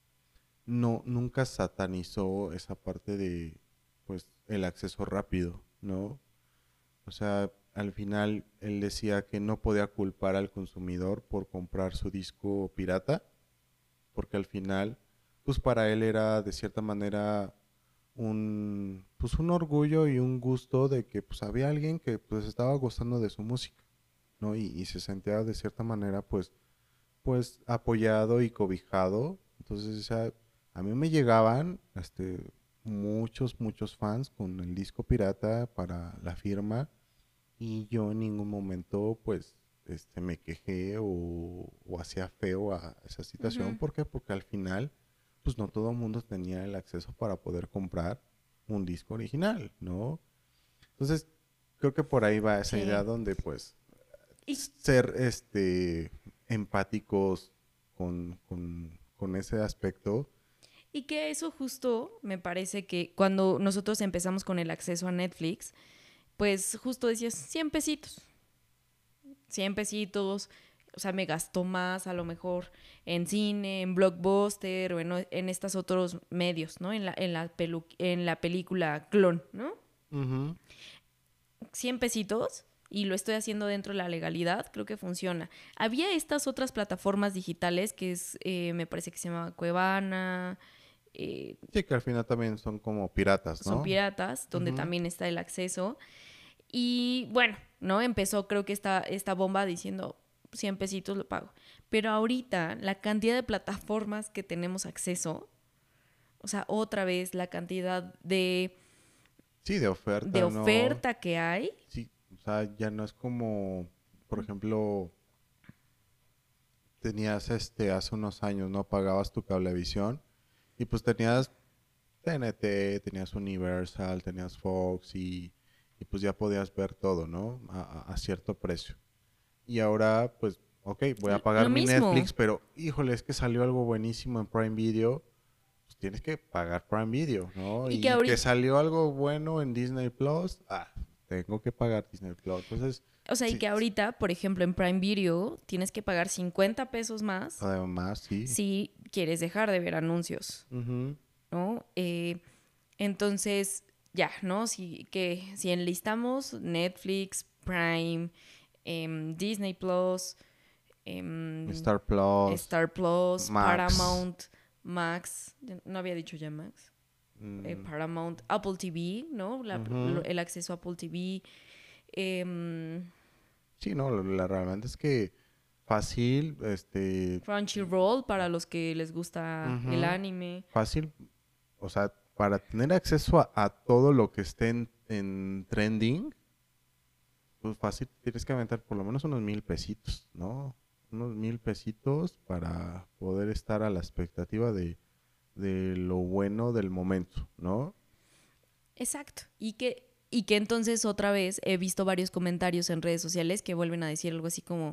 no, nunca satanizó esa parte de, pues, el acceso rápido, ¿no? O sea, al final él decía que no podía culpar al consumidor por comprar su disco pirata, porque al final, pues para él era de cierta manera un, pues un orgullo y un gusto de que pues había alguien que pues estaba gozando de su música, ¿no? Y, y se sentía de cierta manera pues, pues apoyado y cobijado. Entonces, o sea, a mí me llegaban, este, muchos, muchos fans con el disco pirata para la firma y yo en ningún momento pues este, me quejé o, o hacía feo a esa situación. Ujú. ¿Por qué? Porque al final pues no todo el mundo tenía el acceso para poder comprar un disco original, ¿no? Entonces creo que por ahí va esa idea Sí. donde pues Y, ser este empáticos con, con, con ese aspecto. y que eso justo me parece que cuando nosotros empezamos con el acceso a Netflix, pues justo decías cien pesitos. cien pesitos, o sea, me gastó más a lo mejor en cine, en Blockbuster o en, en estos otros medios, ¿no? En la, en, la pelu- en la película Clon, ¿no? Ujú. cien pesitos y lo estoy haciendo dentro de la legalidad, creo que funciona. Había estas otras plataformas digitales que es, eh, me parece que se llama Cuevana, eh, Sí, que al final también son como piratas, son ¿no? piratas, donde Ujú. también está el acceso. Y bueno, ¿no? Empezó creo que esta, esta bomba diciendo cien pesitos lo pago. Pero ahorita la cantidad de plataformas que tenemos acceso, o sea, otra vez la cantidad de, Sí, de de oferta, ¿no? oferta que hay. Sí, o sea, ya no es como, por ejemplo, tenías este hace unos años, ¿no? Pagabas tu cablevisión y pues tenías T N T, tenías Universal, tenías Fox y, y pues ya podías ver todo, ¿no? A, a- a cierto precio. Y ahora, pues, ok, voy a Lo pagar mi mismo. Netflix, pero híjole, es que salió algo buenísimo en Prime Video, pues tienes que pagar Prime Video, ¿no? Y que Y que ahorita, salió algo bueno en Disney Plus, ah, tengo que pagar Disney Plus. Entonces, o sea, y sí, que ahorita, por ejemplo, en Prime Video tienes que pagar cincuenta pesos más además, sí. si quieres dejar de ver anuncios, Ujú. ¿no? Eh, entonces, ya, ¿no? Si, que, si enlistamos Netflix, Prime, em, Disney Plus, em, Star Plus, Star Plus, Max, Paramount, Max, no había dicho ya Max, eh, mm, Paramount, Apple T V, ¿no? La- lo- ujú. el acceso a Apple T V. em, Sí, no, la, la- realmente es que fácil, este, Crunchyroll para los que les gusta el ujú, anime. fácil, o sea, para tener acceso a, a todo lo que esté en, en trending, pues fácil tienes que aventar por lo menos unos mil pesitos, ¿no? Unos mil pesitos para poder estar a la expectativa de, de lo bueno del momento, ¿no? Exacto. Y que, y que entonces otra vez he visto varios comentarios en redes sociales que vuelven a decir algo así como,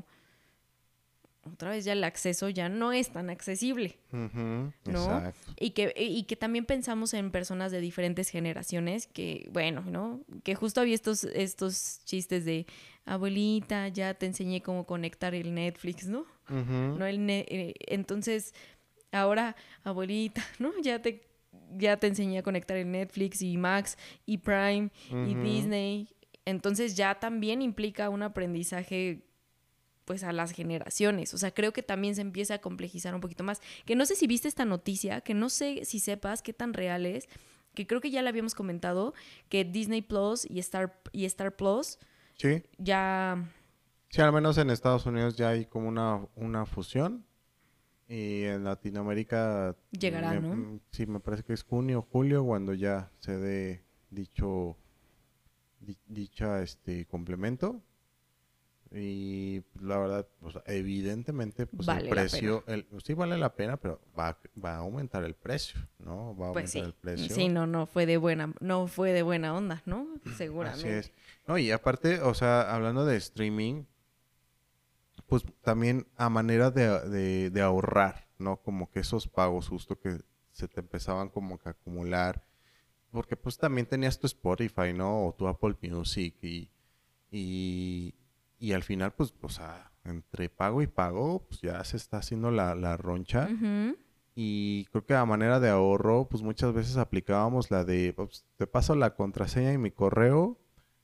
otra vez ya el acceso ya no es tan accesible, Ujú, ¿no? exacto. Y que, y que también pensamos en personas de diferentes generaciones que, bueno, ¿no? Que justo había estos, estos chistes de, abuelita, ya te enseñé cómo conectar el Netflix, ¿no? Ujú, ¿No? El ne- eh, entonces, ahora, abuelita, ¿no? Ya te, ya te enseñé a conectar el Netflix y Max y Prime y ujú. Disney. Entonces ya también implica un aprendizaje pues a las generaciones. O sea, creo que también se empieza a complejizar un poquito más. Que no sé si viste esta noticia, que no sé si sepas qué tan real es, que creo que ya la habíamos comentado, que Disney Plus y Star, y Star Plus Sí, ya sí, al menos en Estados Unidos ya hay como una, una fusión. Y en Latinoamérica, me- llegarán, ¿no? mm, sí, me parece que es junio o julio cuando ya se dé dicho, di- dicha este complemento. Y pues, la verdad, pues, evidentemente, pues el Vale la pena. precio, el, sí vale la pena, pero va, a- va a aumentar el precio, ¿no? Va a Pues aumentar sí. el Sí, precio. no, no fue de buena, no fue de buena onda, ¿no? Así es. Seguramente. No, y aparte, o sea, hablando de streaming, pues también a manera de, de, de ahorrar, ¿no? Como que esos pagos justo que se te empezaban como que a acumular, porque pues también tenías tu Spotify, ¿no? O tu Apple Music y, y, y al final pues, o sea, entre pago y pago, pues ya se está haciendo la, la roncha Ujú. y creo que a manera de ahorro, pues muchas veces aplicábamos la de, pues, te paso la contraseña y mi correo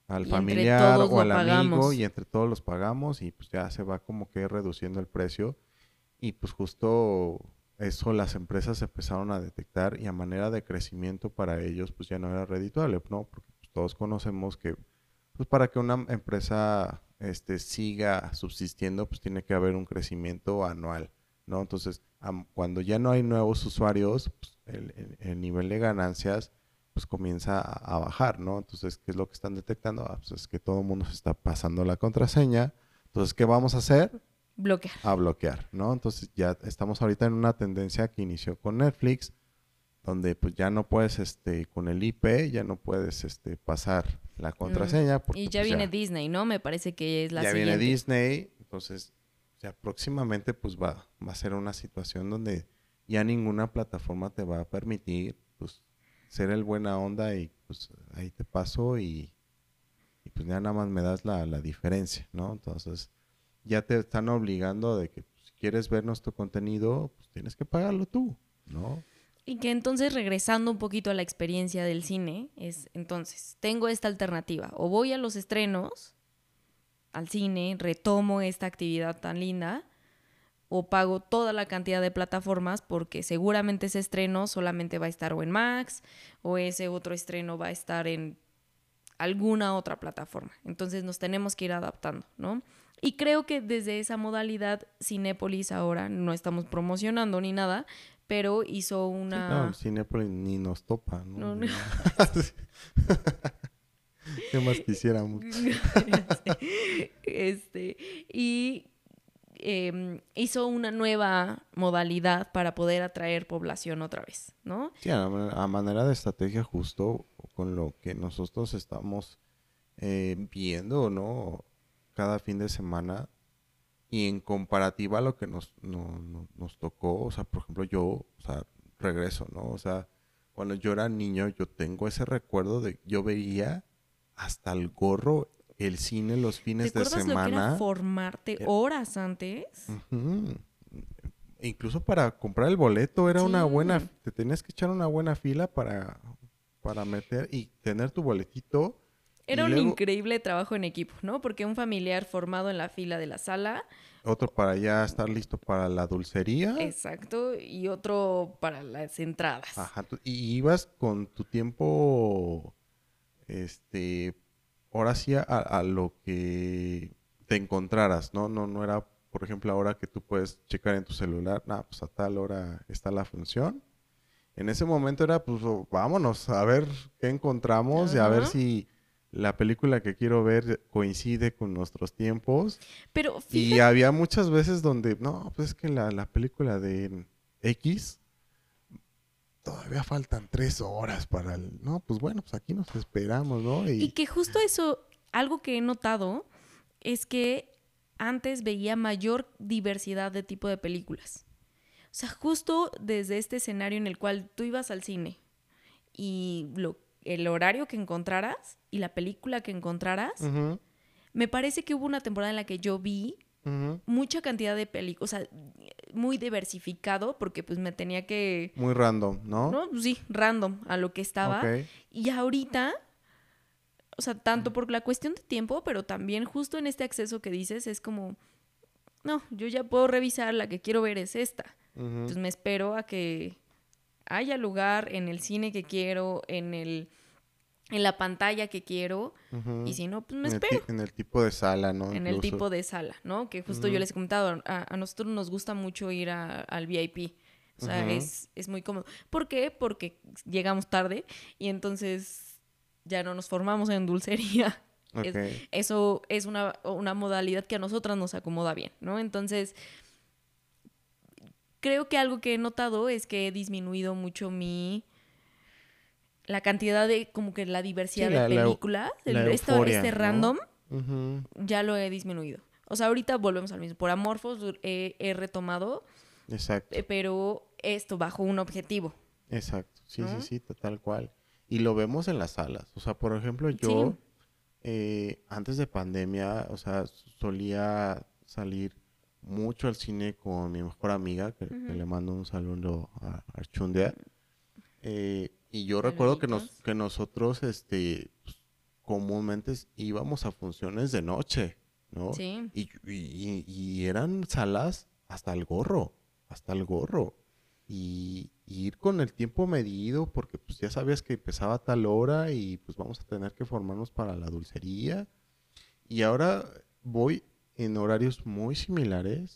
al Y entre familiar todos o lo al amigo pagamos. y entre todos los pagamos y pues ya se va como que reduciendo el precio y pues justo eso las empresas empezaron a detectar y a manera de crecimiento para ellos pues ya no era redituable, ¿no? Porque pues, todos conocemos que pues para que una empresa este, siga subsistiendo pues tiene que haber un crecimiento anual, ¿no? Entonces am- cuando ya no hay nuevos usuarios pues, el, el- el nivel de ganancias pues comienza a, a bajar, ¿no? Entonces, ¿qué es lo que están detectando? Ah, pues es que todo el mundo se está pasando la contraseña. Entonces, ¿qué vamos a hacer? Bloquear. A bloquear, ¿no? Entonces ya estamos ahorita en una tendencia que inició con Netflix, donde pues ya no puedes, este, con el I P, ya no puedes, este, pasar la Mm, contraseña Y porque ya pues viene ya, Disney, ¿no? Me parece que es la ya viene siguiente. Disney, entonces ya próximamente pues va, va a ser una situación donde ya ninguna plataforma te va a permitir pues ser el buena onda y pues ahí te paso y, y pues ya nada más me das la, la diferencia, ¿no? Entonces ya te están obligando de que pues, si quieres ver nuestro contenido, pues tienes que pagarlo tú, ¿no? Y que entonces, regresando un poquito a la experiencia del cine, es entonces, tengo esta alternativa. O voy a los estrenos, al cine, retomo esta actividad tan linda, o pago toda la cantidad de plataformas porque seguramente ese estreno solamente va a estar o en Max, o ese otro estreno va a estar en alguna otra plataforma. Entonces nos tenemos que ir adaptando, ¿no? Y creo que desde esa modalidad Cinépolis ahora, no estamos promocionando ni nada, pero hizo Sí, no, una... Cinépolis ni nos topa, ¿no? No, no. Ni- ¿Qué más quisiéramos? Este, y eh, hizo una nueva modalidad para poder atraer población otra vez, ¿no? Sí, a, ma- a manera de estrategia justo con lo que nosotros estamos eh, viendo, ¿no? Cada fin de semana y en comparativa a lo que nos, no- no- nos tocó, o sea, por ejemplo, yo, o sea, regreso, ¿no? O sea, cuando yo era niño, yo tengo ese recuerdo de, yo veía hasta el gorro el cine los ¿Te fines de acuerdas lo que era semana. formarte Eh, horas antes? ujú. E incluso para comprar el boleto era una buena, Sí. te tenías que echar una buena fila para, para meter y tener tu boletito. Y Era un luego increíble trabajo en equipo, ¿no? Porque un familiar formado en la fila de la sala, otro para ya estar listo para la dulcería. exacto, y otro para las entradas. Ajá, tú- y ibas con tu tiempo, este, ahora sí a, a lo que te encontraras, ¿no? No, no era, por ejemplo, ahora que tú puedes checar en tu celular, nada, pues a tal hora está la función. En ese momento era, pues, o- vámonos a ver qué encontramos y a ver Ajá. si la película que quiero ver coincide con nuestros tiempos. Pero Y fíjate, había muchas veces donde, no, pues es que la, la película de X, todavía faltan tres horas para el... No, pues bueno, pues aquí nos esperamos, ¿no? y Y que justo eso, algo que he notado es que antes veía mayor diversidad de tipo de películas. O sea, justo desde este escenario en el cual tú ibas al cine y lo, el horario que encontraras y la película que encontraras, ujú, me parece que hubo una temporada en la que yo vi ujú, mucha cantidad de películas, o sea, muy diversificado, porque pues me tenía que, muy random, ¿no? no, pues sí, random a lo que Ok. estaba. Y ahorita, o sea, tanto por la cuestión de tiempo, pero también justo en este acceso que dices, es como, no, yo ya puedo revisar, la que quiero ver es esta. Ujú, Entonces me espero a que haya lugar en el cine que quiero, en el, en la pantalla que quiero, y ujú. si no, pues me En el, espero ti- en el tipo de sala, ¿no? en el Incluso. tipo de sala, ¿no? Que justo yo Ujú, les he comentado, a, a nosotros nos gusta mucho ir a- al V I P. O sea, ujú, es, es muy cómodo. ¿Por qué? Porque llegamos tarde y entonces ya no nos formamos en dulcería. Es, ok. eso es una, una modalidad que a nosotras nos acomoda bien, ¿no? Entonces, creo que algo que he notado es que he disminuido mucho mi... la cantidad de, como que la Sí, diversidad de la, la, eu- películas, la el- esto- este euforia, ¿no? random, Ujú, ya lo he disminuido. O sea, ahorita volvemos al mismo. Por Amorphos he, he retomado, exacto. eh, pero esto bajo un objetivo, Exacto, sí, sí, ¿no? sí, ta- tal cual. Y lo vemos en las salas. O sea, por ejemplo, Sí. yo eh, antes de pandemia, o sea, solía salir mucho al cine con mi mejor amiga, que, que Ujú. le mando un saludo a Archundia. Eh, y yo recuerdo que nos, Saluditos. que nosotros, este, pues, comúnmente íbamos a funciones de noche, ¿no? Sí. Y, y- y eran salas hasta el gorro, hasta el gorro. Y, y ir con el tiempo medido, porque pues ya sabías que empezaba a tal hora y pues vamos a tener que formarnos para la dulcería. Y ahora voy en horarios muy similares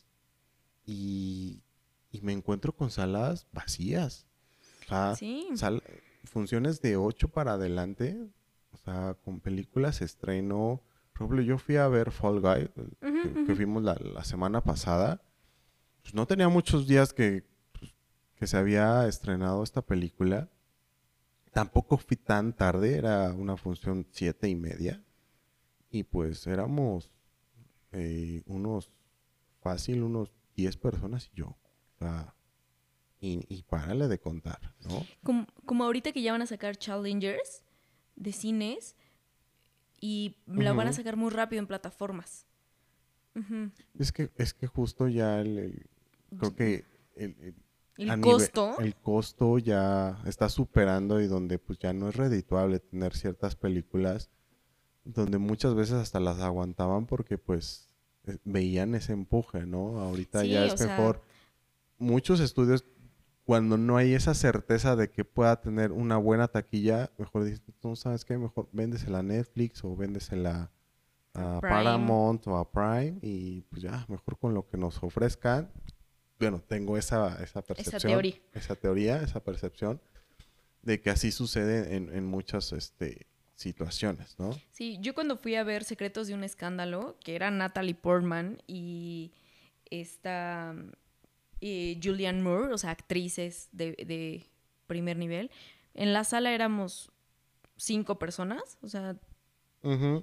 y, y me encuentro con salas vacías. O sea, Sí. sal- funciones de ocho para adelante, o sea, con películas estreno. Por ejemplo, yo fui a ver Fall Guy, el Ujú, que, que ujú. fuimos la, la semana pasada. Pues no tenía muchos días que, pues, que se había estrenado esta película. Tampoco fui tan tarde, era una función siete y media. Y pues éramos eh, unos, fácil, unos diez personas y yo. O sea, y, y párale de contar, ¿no? Como, como ahorita que ya van a sacar Challengers de cines y la van a Ujú. sacar muy rápido en plataformas. Ujú. Es que, es que justo ya el, el- creo que el, el- a El nivel, costo. el costo ya está superando y donde pues ya no es redituable tener ciertas películas donde muchas veces hasta las aguantaban porque pues eh, veían ese empuje, ¿no? Ahorita ya Sí, es o sea, mejor. Muchos estudios, cuando no hay esa certeza de que pueda tener una buena taquilla, mejor dices, no sabes qué, mejor véndesela a Netflix o véndesela a a Prime, Paramount o a Prime y pues ya, mejor con lo que nos ofrezcan. Bueno, tengo esa, esa esa percepción, teoría. esa teoría, esa percepción de que así sucede en, en muchas este, situaciones, ¿no? Sí, yo cuando fui a ver Secretos de un Escándalo, que era Natalie Portman y esta eh, Julianne Moore, o sea, actrices de, de primer nivel, en la sala éramos cinco personas, o sea, Ujú.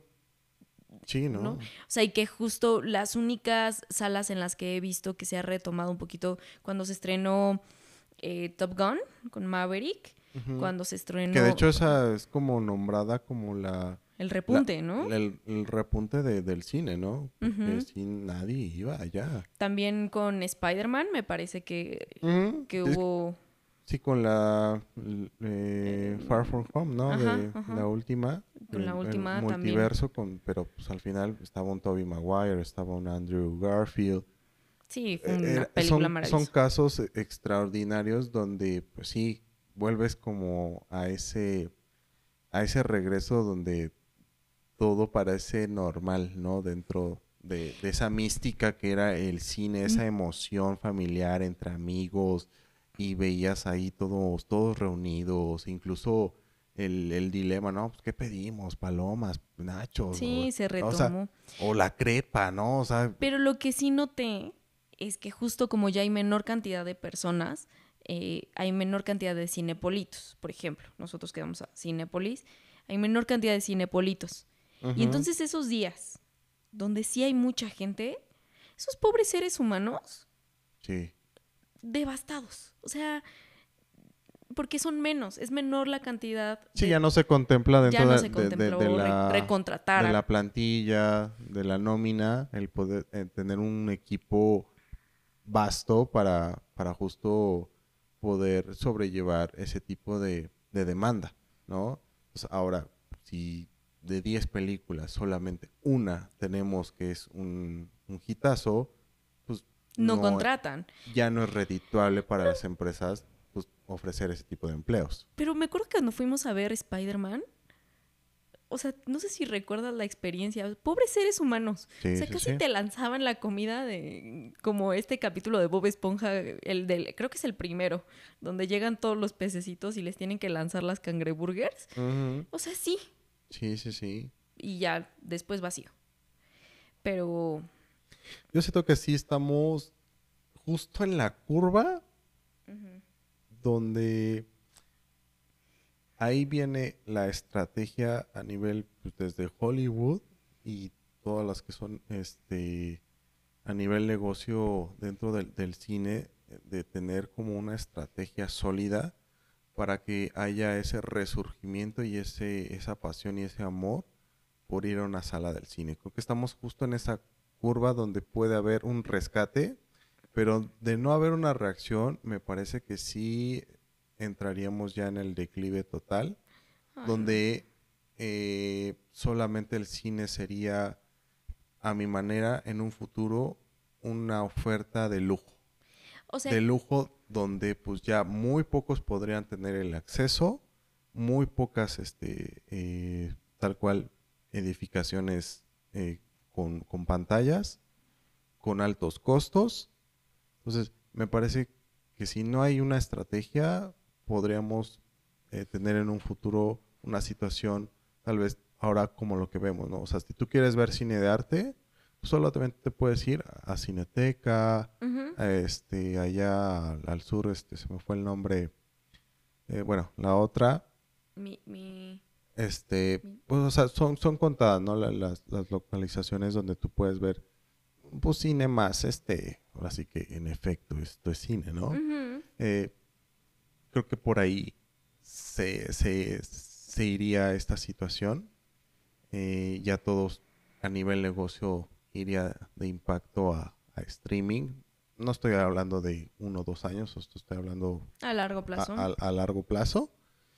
Sí, ¿no? O ¿no? sea, y que justo las únicas salas en las que he visto que se ha retomado un poquito cuando se estrenó eh, Top Gun con Maverick, Ujú. cuando se Que de estrenó hecho esa es como nombrada como la, el la repunte, ¿no? el, el repunte de- del cine, ¿no? Porque Ujú. sí nadie iba allá. También con Spider-Man me parece que, Ujú. que Es- hubo... sí, con la l- eh, Far From eh, Home, ¿no? ajá, De ajá. la última, Con la el, el última también. multiverso, con, pero pues al final estaba un Tobey Maguire, estaba un Andrew Garfield. Sí, fue Eh, una era- película son, son maravillosa. casos e- extraordinarios donde, pues sí, vuelves como a ese, a ese regreso donde todo parece normal, ¿no? Dentro de, de esa mística que era el cine, Mm, esa emoción familiar entre amigos y veías ahí todos, todos reunidos, incluso el, el dilema, ¿no? Pues, ¿qué pedimos? Palomas, nachos, o, sí, se o sea, retomó. o la crepa, ¿no? O sea, Pero lo que sí noté es que justo como ya hay menor cantidad de personas, eh, hay menor cantidad de cinepolitos. Por ejemplo, nosotros que vamos a Cinépolis, hay menor cantidad de cinepolitos. Y ujú, entonces esos días, donde sí hay mucha gente, esos pobres seres humanos sí. devastados. O sea, porque son menos, es menor la cantidad Sí, ya de... no se contempla Ya dentro no de, se de- de- de contempló re- la, recontratar de a... la plantilla, de la nómina, el poder eh, tener un equipo vasto para, para justo poder sobrellevar ese tipo de, de demanda, ¿no? Pues ahora, si de diez películas solamente una tenemos que es un, un hitazo, pues No no, contratan. ya no es redituable para las empresas pues, ofrecer ese tipo de empleos. Pero me acuerdo que cuando fuimos a ver Spider-Man, o sea, no sé si recuerdas la experiencia. Pobres seres humanos. O Sí, sea, sí, casi sí. te lanzaban la comida de como este capítulo de Bob Esponja, el del, creo que es el primero, donde llegan todos los pececitos y les tienen que lanzar las cangreburgers. Ujú. O sea, sí. Sí, sí, sí. Y ya después vacío. Pero Yo siento que sí estamos justo en la curva donde ahí viene la estrategia a nivel pues, desde Hollywood y todas las que son este a nivel negocio dentro del, del cine de tener como una estrategia sólida para que haya ese resurgimiento y ese esa pasión y ese amor por ir a una sala del cine. Creo que estamos justo en esa curva donde puede haber un rescate, pero de no haber una reacción, me parece que sí entraríamos ya en el declive total, ay, no. donde eh, solamente el cine sería, a mi manera, en un futuro, una oferta de lujo. O sea, De lujo donde pues ya muy pocos podrían tener el acceso, muy pocas, este, eh, tal cual, edificaciones eh, con, con pantallas, con altos costos. Entonces, me parece que si no hay una estrategia, podríamos eh, tener en un futuro una situación, tal vez ahora como lo que vemos, ¿no? O sea, si tú quieres ver cine de arte, solamente te puedes ir a Cineteca, ujú, a este, allá al, al sur, este, se me fue el nombre, eh, bueno, la otra, mi, mi, este, mi- pues, o sea, son, son contadas, ¿no? La- las, las localizaciones donde tú puedes ver, pues, cine más, este, ahora sí que en efecto, esto es cine, ¿no? ujú. Eh, Creo que por ahí se, se, se iría esta situación. Eh, ya todos a nivel negocio iría de impacto a, a streaming. No estoy hablando de uno o dos años, esto estoy hablando A largo a, plazo. a- a largo plazo.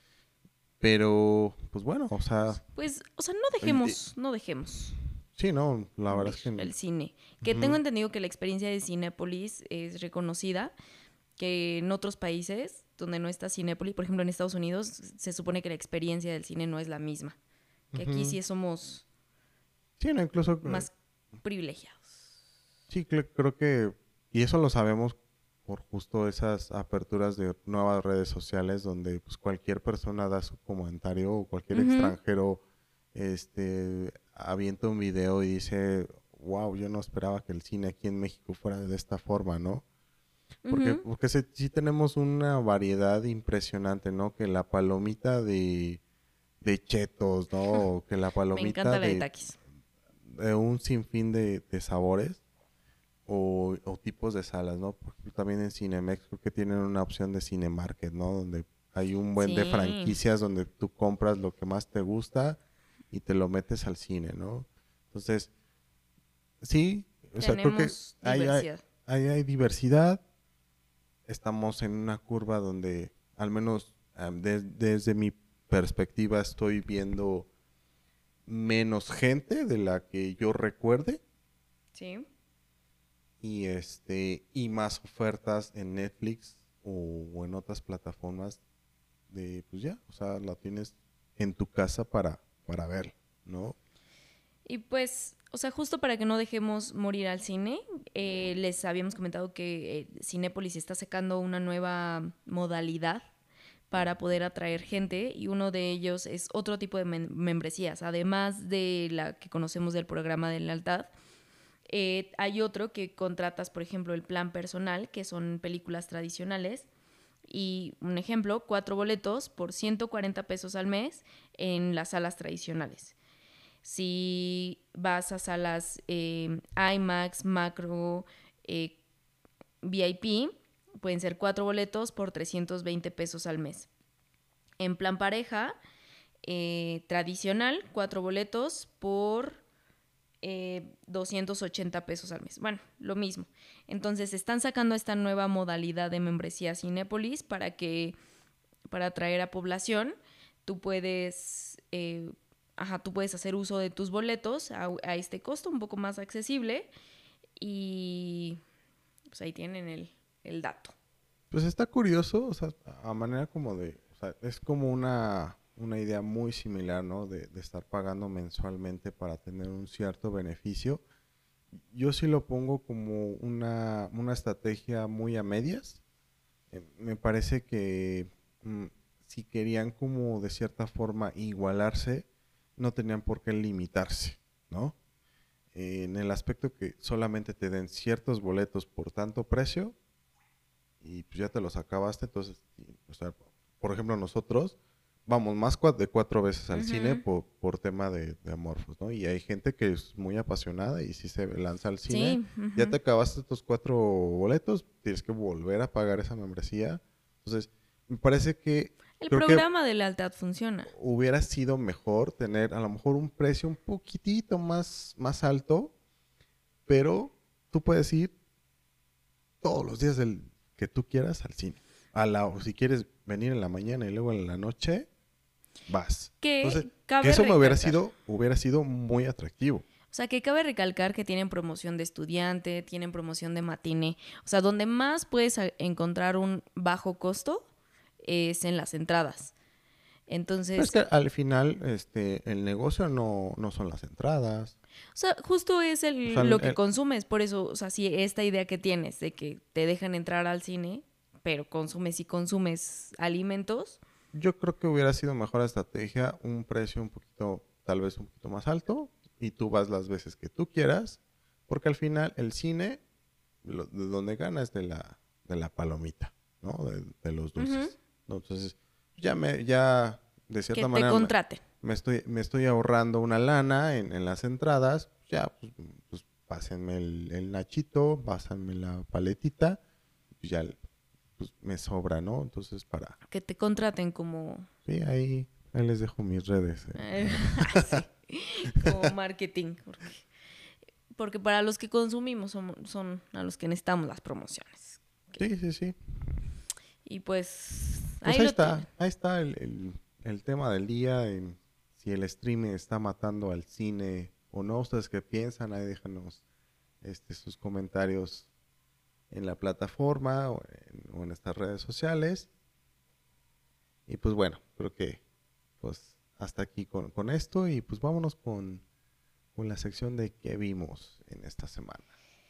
Pero, pues bueno, o sea, Pues, o sea, no el- eh, dejemos, no dejemos sí, no, la verdad morir es que... el cine. Que tengo Ujú, entendido que la experiencia de Cinépolis es reconocida, que en otros países donde no está Cinépolis, por ejemplo en Estados Unidos, se supone que la experiencia del cine no es la misma. Que aquí ujú. sí somos Sí, no, incluso, eh, más privilegiados. sí, cre- creo que, y eso lo sabemos por justo esas aperturas de nuevas redes sociales donde pues, cualquier persona da su comentario o cualquier Ujú, extranjero este, avienta un video y dice, wow, yo no esperaba que el cine aquí en México fuera de esta forma, ¿no? Porque, ujú. porque se- sí tenemos una variedad impresionante, ¿no? Que la palomita de, de chetos, ¿no? O que la Me palomita encanta la de de, Takis. de un sinfín de, de sabores o, o tipos de salas, ¿no? Por ejemplo, también en Cinemex creo que tienen una opción de Cinemarket, ¿no? Donde hay un buen de Sí, franquicias donde tú compras lo que más te gusta y te lo metes al cine, ¿no? Entonces, sí, o sea, creo que tenemos hay, hay, diversidad. hay, hay diversidad. Estamos en una curva donde, al menos am, des- desde mi perspectiva, estoy viendo menos gente de la que yo recuerde Sí. y este y más ofertas en Netflix o, o en otras plataformas de pues ya, o sea, la tienes en tu casa para para ver, ¿no? Y pues, o sea, justo para que no dejemos morir al cine, eh, les habíamos comentado que eh, Cinépolis está sacando una nueva modalidad para poder atraer gente y uno de ellos es otro tipo de mem- membresías, además de la que conocemos del programa de lealtad. Eh, hay otro que contratas, por ejemplo, el plan personal, que son películas tradicionales. Y un ejemplo, cuatro boletos por ciento cuarenta pesos al mes en las salas tradicionales. Si vas a salas eh, IMAX, Macro, eh, V I P, pueden ser cuatro boletos por trescientos veinte pesos al mes. En plan pareja, eh, tradicional, cuatro boletos por eh, doscientos ochenta pesos al mes. Bueno, lo mismo. Entonces, están sacando esta nueva modalidad de membresía Cinépolis para que, para atraer a población, tú puedes, eh, ajá, tú puedes hacer uso de tus boletos a, a este costo un poco más accesible y pues ahí tienen el, el dato. Pues está curioso, o sea, a manera como de, o sea, es como una una idea muy similar, ¿no? De, de estar pagando mensualmente para tener un cierto beneficio. Yo sí lo pongo como una, una estrategia muy a medias. Eh, me parece que mm, si querían como de cierta forma igualarse, no tenían por qué limitarse, ¿no? Eh, en el aspecto que solamente te den ciertos boletos por tanto precio y pues ya te los acabaste, entonces, y, o sea, por ejemplo, nosotros vamos más cua- de cuatro veces al cine Ujú. por, por tema de, de Amorphos, ¿no? Y hay gente que es muy apasionada y si se lanza al cine, Sí, ya ujú. te acabaste estos cuatro boletos, tienes que volver a pagar esa membresía. Entonces, me parece que El creo que programa de lealtad funciona. hubiera sido mejor tener a lo mejor un precio un poquitito más, más alto, pero tú puedes ir todos los días del, que tú quieras al cine. A la, o si quieres venir en la mañana y luego en la noche, vas. Que Entonces, cabe que eso me hubiera recalcar. sido, hubiera sido muy atractivo. O sea, que cabe recalcar que tienen promoción de estudiante, tienen promoción de matiné. O sea, donde más puedes a- encontrar un bajo costo es en las entradas. Pero es Entonces, que al final, este, el negocio no, no son las entradas. o sea, justo es O sea, el, el- lo que el- consumes. Por eso, o sea, si esta idea que tienes de que te dejan entrar al cine, pero consumes y consumes alimentos, yo creo que hubiera sido mejor estrategia un precio un poquito, tal vez un poquito más alto, y tú vas las veces que tú quieras, porque al final el cine, lo- de donde gana es de la, de la palomita, ¿no? De, de los ujú, dulces. ¿No? Entonces, ya me, ya de que cierta te manera me, contraten. me estoy, me estoy ahorrando una lana en, en las entradas, ya, pues, pues pásenme el, el nachito, pásenme la paletita, pues ya pues, me sobra, ¿no? Entonces, para, Que te contraten como, sí, ahí, ahí les dejo mis redes. eh, eh. sí, como marketing. Porque, porque para los que consumimos son, son a los que necesitamos las promociones. Sí, sí, sí. Y pues Pues ahí ahí lo tienen. está, ahí está el, el- el tema del día, en si el streaming está matando al cine o no. ¿Ustedes qué piensan? Ahí déjanos este, sus comentarios en la plataforma o en, o en estas redes sociales. Y pues bueno, creo que pues hasta aquí con, con esto y pues vámonos con, con la sección de qué vimos en esta semana.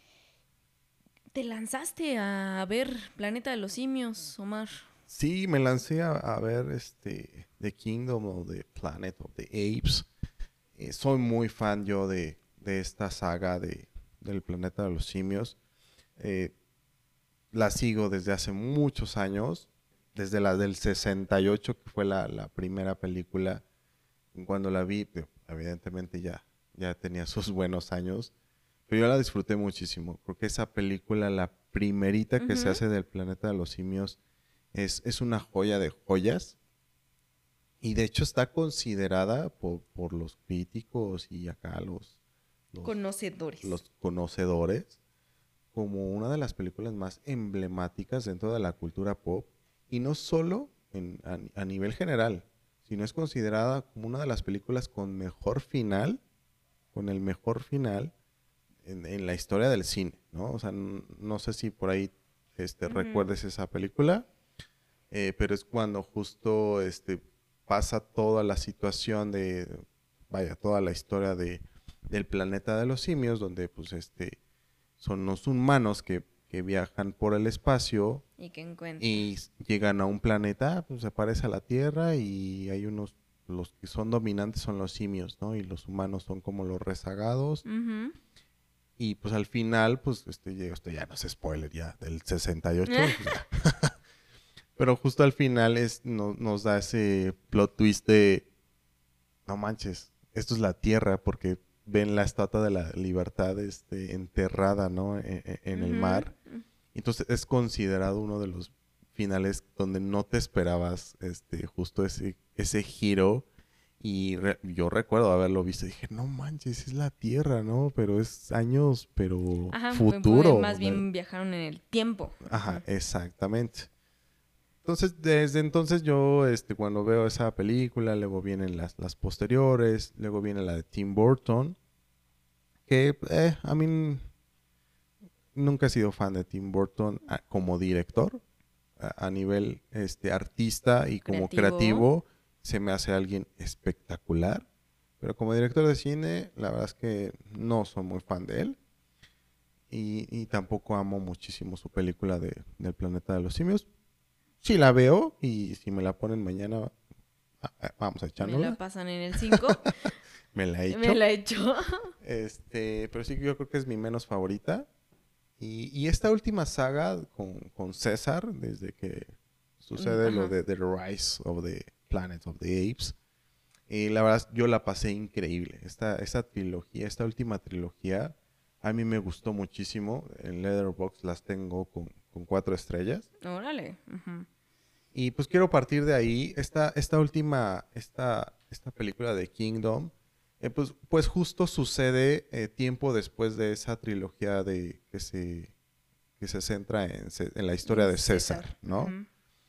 Te lanzaste a ver Planeta de los Simios, Omar. Sí, me lancé a, a ver este The Kingdom of the Planet of the Apes. Eh, soy muy fan yo de, de esta saga de, del Planeta de los Simios. Eh, la sigo desde hace muchos años, desde la del sesenta y ocho, que fue la, la primera película. Cuando la vi, pues, evidentemente ya, ya tenía sus buenos años, pero yo la disfruté muchísimo, porque esa película, la primerita que se Ujú. hace del Planeta de los Simios, es, es una joya de joyas. Y de hecho está considerada por, por los críticos y acá los, los, Conocedores. los conocedores como una de las películas más emblemáticas dentro de la cultura pop. Y no solo en, a, a nivel general, sino es considerada como una de las películas con mejor final, con el mejor final en, en la historia del cine, ¿no? O sea, n- no sé si por ahí este, Ujú. recuerdes esa película, eh, pero es cuando justo este, pasa toda la situación de, vaya, toda la historia de, del planeta de los simios, donde pues este, son los humanos que, que viajan por el espacio Y que encuentran. y s- llegan a un planeta, pues se parece a la Tierra y hay unos, los que son dominantes son los simios, ¿no? Y los humanos son como los rezagados. Ujú. Y pues al final, pues este, ya- esto ya no es spoiler ya, del sesenta y ocho, pues, ya. Pero justo al final es, no- nos da ese plot twist de, no manches, esto es la Tierra, porque ven la estatua de la libertad este, enterrada, ¿no? E- e- En, el Ujú. mar. Entonces es considerado uno de los finales donde no te esperabas este, justo ese, ese giro. Y re- yo recuerdo haberlo visto y dije, no manches, es la Tierra, ¿no? Pero es años, pero Ajá, fue, fue- futuro. más ¿No? bien viajaron en el tiempo. Ajá, Ujú. exactamente. Entonces, desde entonces yo, este, cuando veo esa película, luego vienen las, las posteriores, luego viene la de Tim Burton, que eh, a mí nunca he sido fan de Tim Burton ah, como director, a, a nivel este, artista y como Creativo. creativo, se me hace alguien espectacular, pero como director de cine, la verdad es que no soy muy fan de él. Y, y tampoco amo muchísimo su película de, del Planeta de los Simios. Si la veo y si me la ponen mañana, ah, ah, vamos a Me la echárnosla. pasan en el cinco. Me la he Me hecho. la echó. Este, pero sí que yo creo que es mi menos favorita. Y, y esta última saga con, con César, desde que Mm, sucede lo ajá. de The Rise of the Planet of the Apes, y la verdad yo la pasé increíble. Esta, esta trilogía, esta última trilogía, a mí me gustó muchísimo. En Letterboxd las tengo con, con cuatro estrellas. Órale. Ujú. Y pues quiero partir de ahí. Esta, esta última, esta, esta película de Kingdom, eh, pues, pues justo sucede eh, tiempo después de esa trilogía de que se, que se centra en, Ce- en la historia En de César, César. ¿no? Ujú.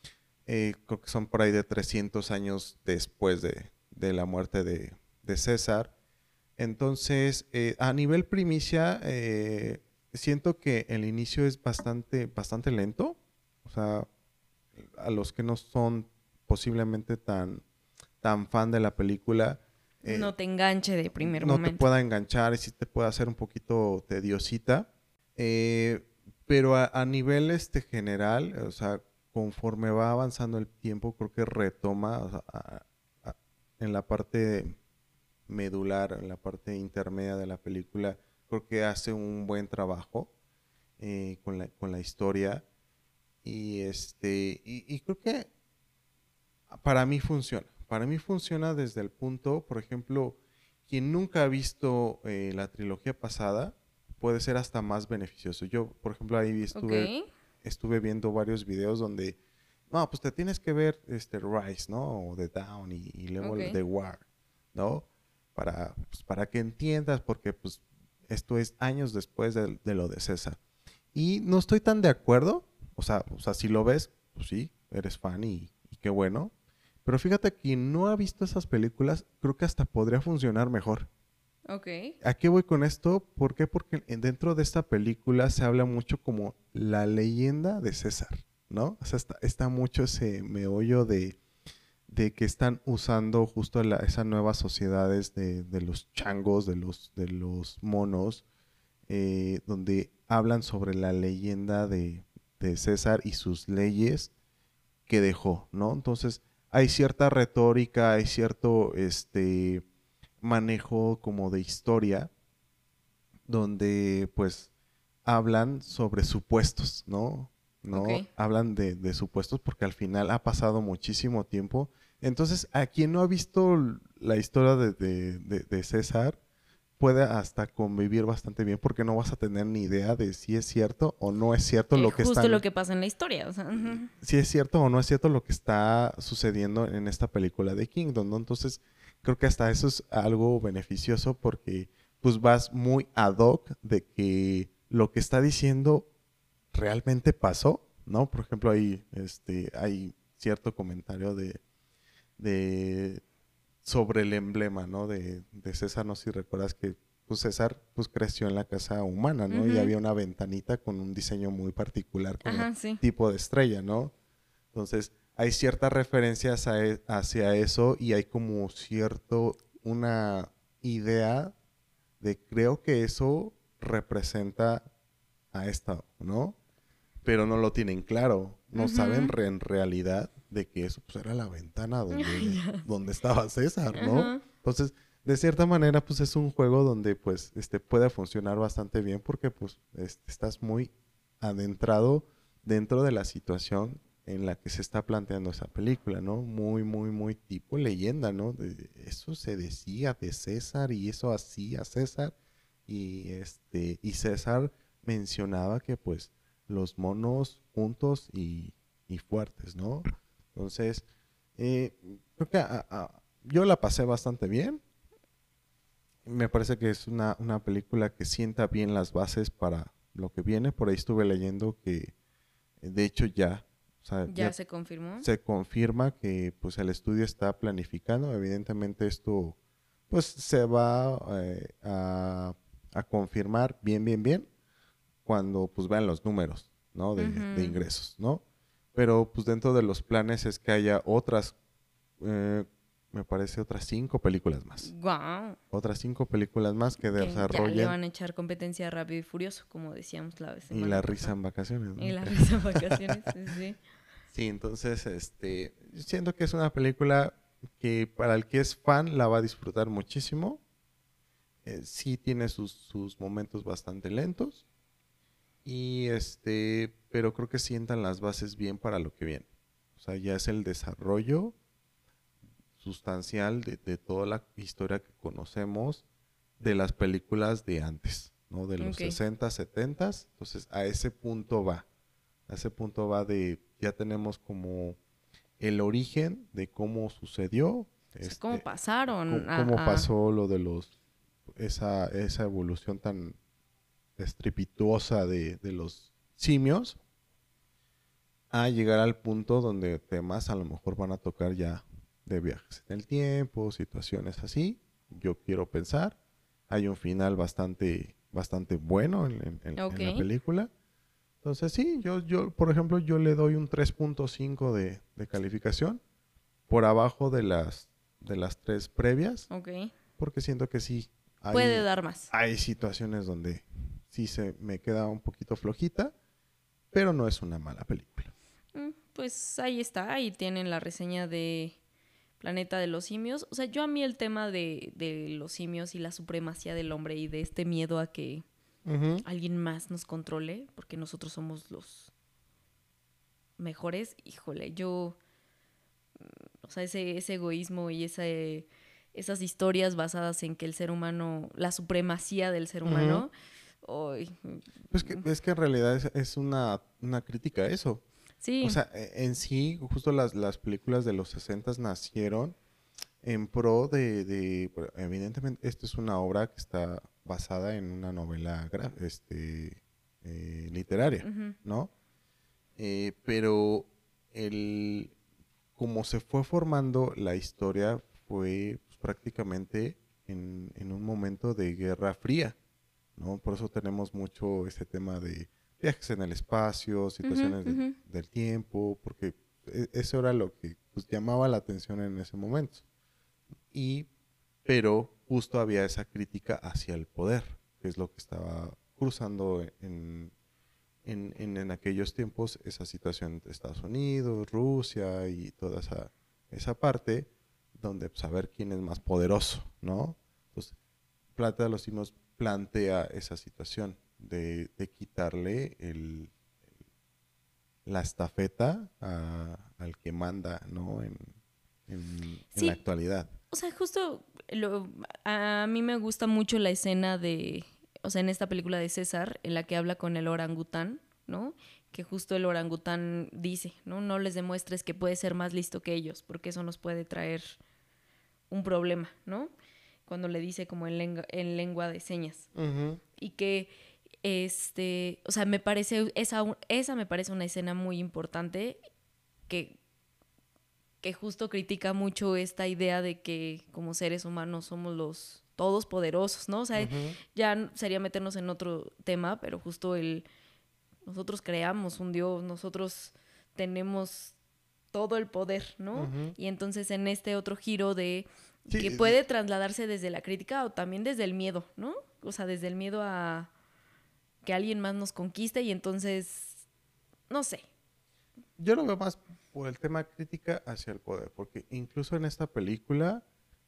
Eh, creo que son por ahí de trescientos años después de, de la muerte de, de César. Entonces, eh, a nivel primicia, eh, siento que el inicio es bastante, bastante lento. O sea, a los que no son posiblemente tan, tan fan de la película, eh, No te enganche de primer no te momento. pueda enganchar y sí te puede hacer un poquito tediosita. Eh, pero a, a nivel este general, o sea, conforme va avanzando el tiempo, creo que retoma, o sea, a- a- en la parte medular, en la parte intermedia de la película, creo que hace un buen trabajo eh, con la, con la historia. Y este, y, y creo que para mí funciona. Para mí funciona desde el punto, por ejemplo, quien nunca ha visto eh, la trilogía pasada puede ser hasta más beneficioso. Yo, por ejemplo, ahí Ok, estuve, estuve viendo varios videos donde, no, pues te tienes que ver este Rise, ¿no? O The Down y, y luego ok. el The War, ¿no? Para, pues, para que entiendas, porque pues esto es años después de, de lo de César. Y no estoy tan de acuerdo, o sea, o sea, si lo ves, pues sí, eres fan y, y qué bueno. Pero fíjate, quien no ha visto esas películas, creo que hasta podría funcionar mejor. Ok. ¿A qué voy con esto? ¿Por qué? Porque en- dentro de esta película se habla mucho como la leyenda de César, ¿no? O sea, está, está mucho ese meollo de, de que están usando justo la- esas nuevas sociedades de, de los changos, de los, de los monos, eh, donde hablan sobre la leyenda de, de César y sus leyes que dejó, ¿no? Entonces, hay cierta retórica, hay cierto este manejo como de historia donde pues hablan sobre supuestos, ¿no? Ok. ¿No? Hablan de, de supuestos porque al final ha pasado muchísimo tiempo. Entonces, a quien no ha visto la historia de, de, de, de César, puede hasta convivir bastante bien porque no vas a tener ni idea de si es cierto o no es cierto Que lo que justo lo están que pasa en la historia, o sea. eh, Ujú. si es cierto o no es cierto lo que está sucediendo en esta película de Kingdom, ¿no? Entonces, creo que hasta eso es algo beneficioso porque pues vas muy ad hoc de que lo que está diciendo realmente pasó, ¿no? Por ejemplo, ahí este, hay cierto comentario de, de sobre el emblema, ¿no? De, de César, no sé si recuerdas que pues César pues creció en la casa humana, ¿no? Y Ujú. había una ventanita con un diseño muy particular con la Ajá, sí. tipo de estrella, ¿no? Entonces, hay ciertas referencias a e- hacia eso y hay como cierto, una idea de creo que eso representa a esta, ¿no? Pero no lo tienen claro, no saben Ujú. re- en realidad de que eso pues era la ventana donde, Ya donde sé. estaba César, ¿no? Ajá. Entonces, de cierta manera, pues es un juego donde pues este puede funcionar bastante bien porque pues este, estás muy adentrado dentro de la situación en la que se está planteando esa película, ¿no? Muy, muy, muy tipo leyenda, ¿no? De- eso se decía de César y eso hacía César y este y César mencionaba que pues los monos juntos y, y fuertes, ¿no? Entonces, eh, creo que a- a- yo la pasé bastante bien. Me parece que es una, una película que sienta bien las bases para lo que viene. Por ahí estuve leyendo que, eh, de hecho, ya, o sea, Ya ya se confirmó. se confirma que pues el estudio está planificando. Evidentemente esto pues se va eh, a, a confirmar bien, bien, bien cuando pues vean los números, ¿no? De, de Ujú. ingresos, ¿no? Pero pues dentro de los planes es que haya otras, eh, me parece otras cinco películas más. Guau. Otras cinco películas más que Que ya le desarrollen van a echar competencia a Rápido y Furioso, como decíamos la y semana la risa pasada. en vacaciones, Y ¿no? la risa en vacaciones, sí, sí. Sí, entonces, este, siento que es una película que para el que es fan la va a disfrutar muchísimo. Eh, sí tiene sus, sus momentos bastante lentos y este, pero creo que sientan las bases bien para lo que viene. O sea, ya es el desarrollo sustancial de, de toda la historia que conocemos de las películas de antes, ¿no? De los Ok. sesenta, setenta. Entonces, a ese punto va. A ese punto va de, ya tenemos como el origen de cómo sucedió, O sea, ¿cómo este, pasaron cómo, cómo a, a- pasó lo de los, esa, esa evolución tan estrepituosa de, de los simios a llegar al punto donde temas a lo mejor van a tocar ya de viajes en el tiempo, situaciones así. Yo quiero pensar. Hay un final bastante, bastante bueno en, en- en- Ok. en la película. Entonces sí, yo, yo, por ejemplo, yo le doy un tres punto cinco de, de calificación por abajo de las, de las tres previas, Ok. porque siento que sí, Puede hay, dar más. hay situaciones donde sí se me queda un poquito flojita, pero no es una mala película. Mm, Pues ahí está, ahí tienen la reseña de Planeta de los Simios. O sea, yo a mí el tema de, de los simios y la supremacía del hombre y de este miedo a que Ujú. alguien más nos controle, porque nosotros somos los mejores, híjole, yo, o sea, ese, ese egoísmo y ese, esas historias basadas en que el ser humano, la supremacía del ser Ujú. humano, ay, Pues que, es que en realidad es, es una, una crítica a eso. O sí, sea, e- en sí, justo las, las películas de los sesentas nacieron en pro de, de, bueno, evidentemente, esta es una obra que está basada en una novela gra- este, eh, literaria, ujú, ¿no? Eh, pero el, como se fue formando la historia fue pues, prácticamente en, en un momento de Guerra Fría, ¿no? Por eso tenemos mucho ese tema de viajes en el espacio, ujú, situaciones del, ujú. del tiempo, porque e- eso era lo que pues, llamaba la atención en ese momento. Y, pero justo había esa crítica hacia el poder, que es lo que estaba cruzando en, en, en, en aquellos tiempos, esa situación de Estados Unidos, Rusia y toda esa, esa parte, donde pues, saber quién es más poderoso, ¿no? Entonces, Plata de los Simios plantea esa situación de, de quitarle el, la estafeta a- al que manda, ¿no? En, en, en la Sí, actualidad. o sea, justo lo- a mí me gusta mucho la escena de, o sea, en esta película de César, en la que habla con el orangután, ¿no? Que justo el orangután dice, ¿no? No les demuestres que puedes ser más listo que ellos, porque eso nos puede traer un problema, ¿no? Cuando le dice como en lengua, en lengua de señas. Ujú. Y que, este, o sea, me parece, esa, esa me parece una escena muy importante que que justo critica mucho esta idea de que como seres humanos somos los todos poderosos, ¿no? O sea, Ujú. ya sería meternos en otro tema, pero justo el nosotros creamos un Dios, nosotros tenemos todo el poder, ¿no? Ujú. Y entonces en este otro giro de Sí, que es- puede trasladarse desde la crítica o también desde el miedo, ¿no? O sea, desde el miedo a que alguien más nos conquiste y entonces, no sé. yo lo veo más por el tema crítica hacia el poder, porque incluso en esta película,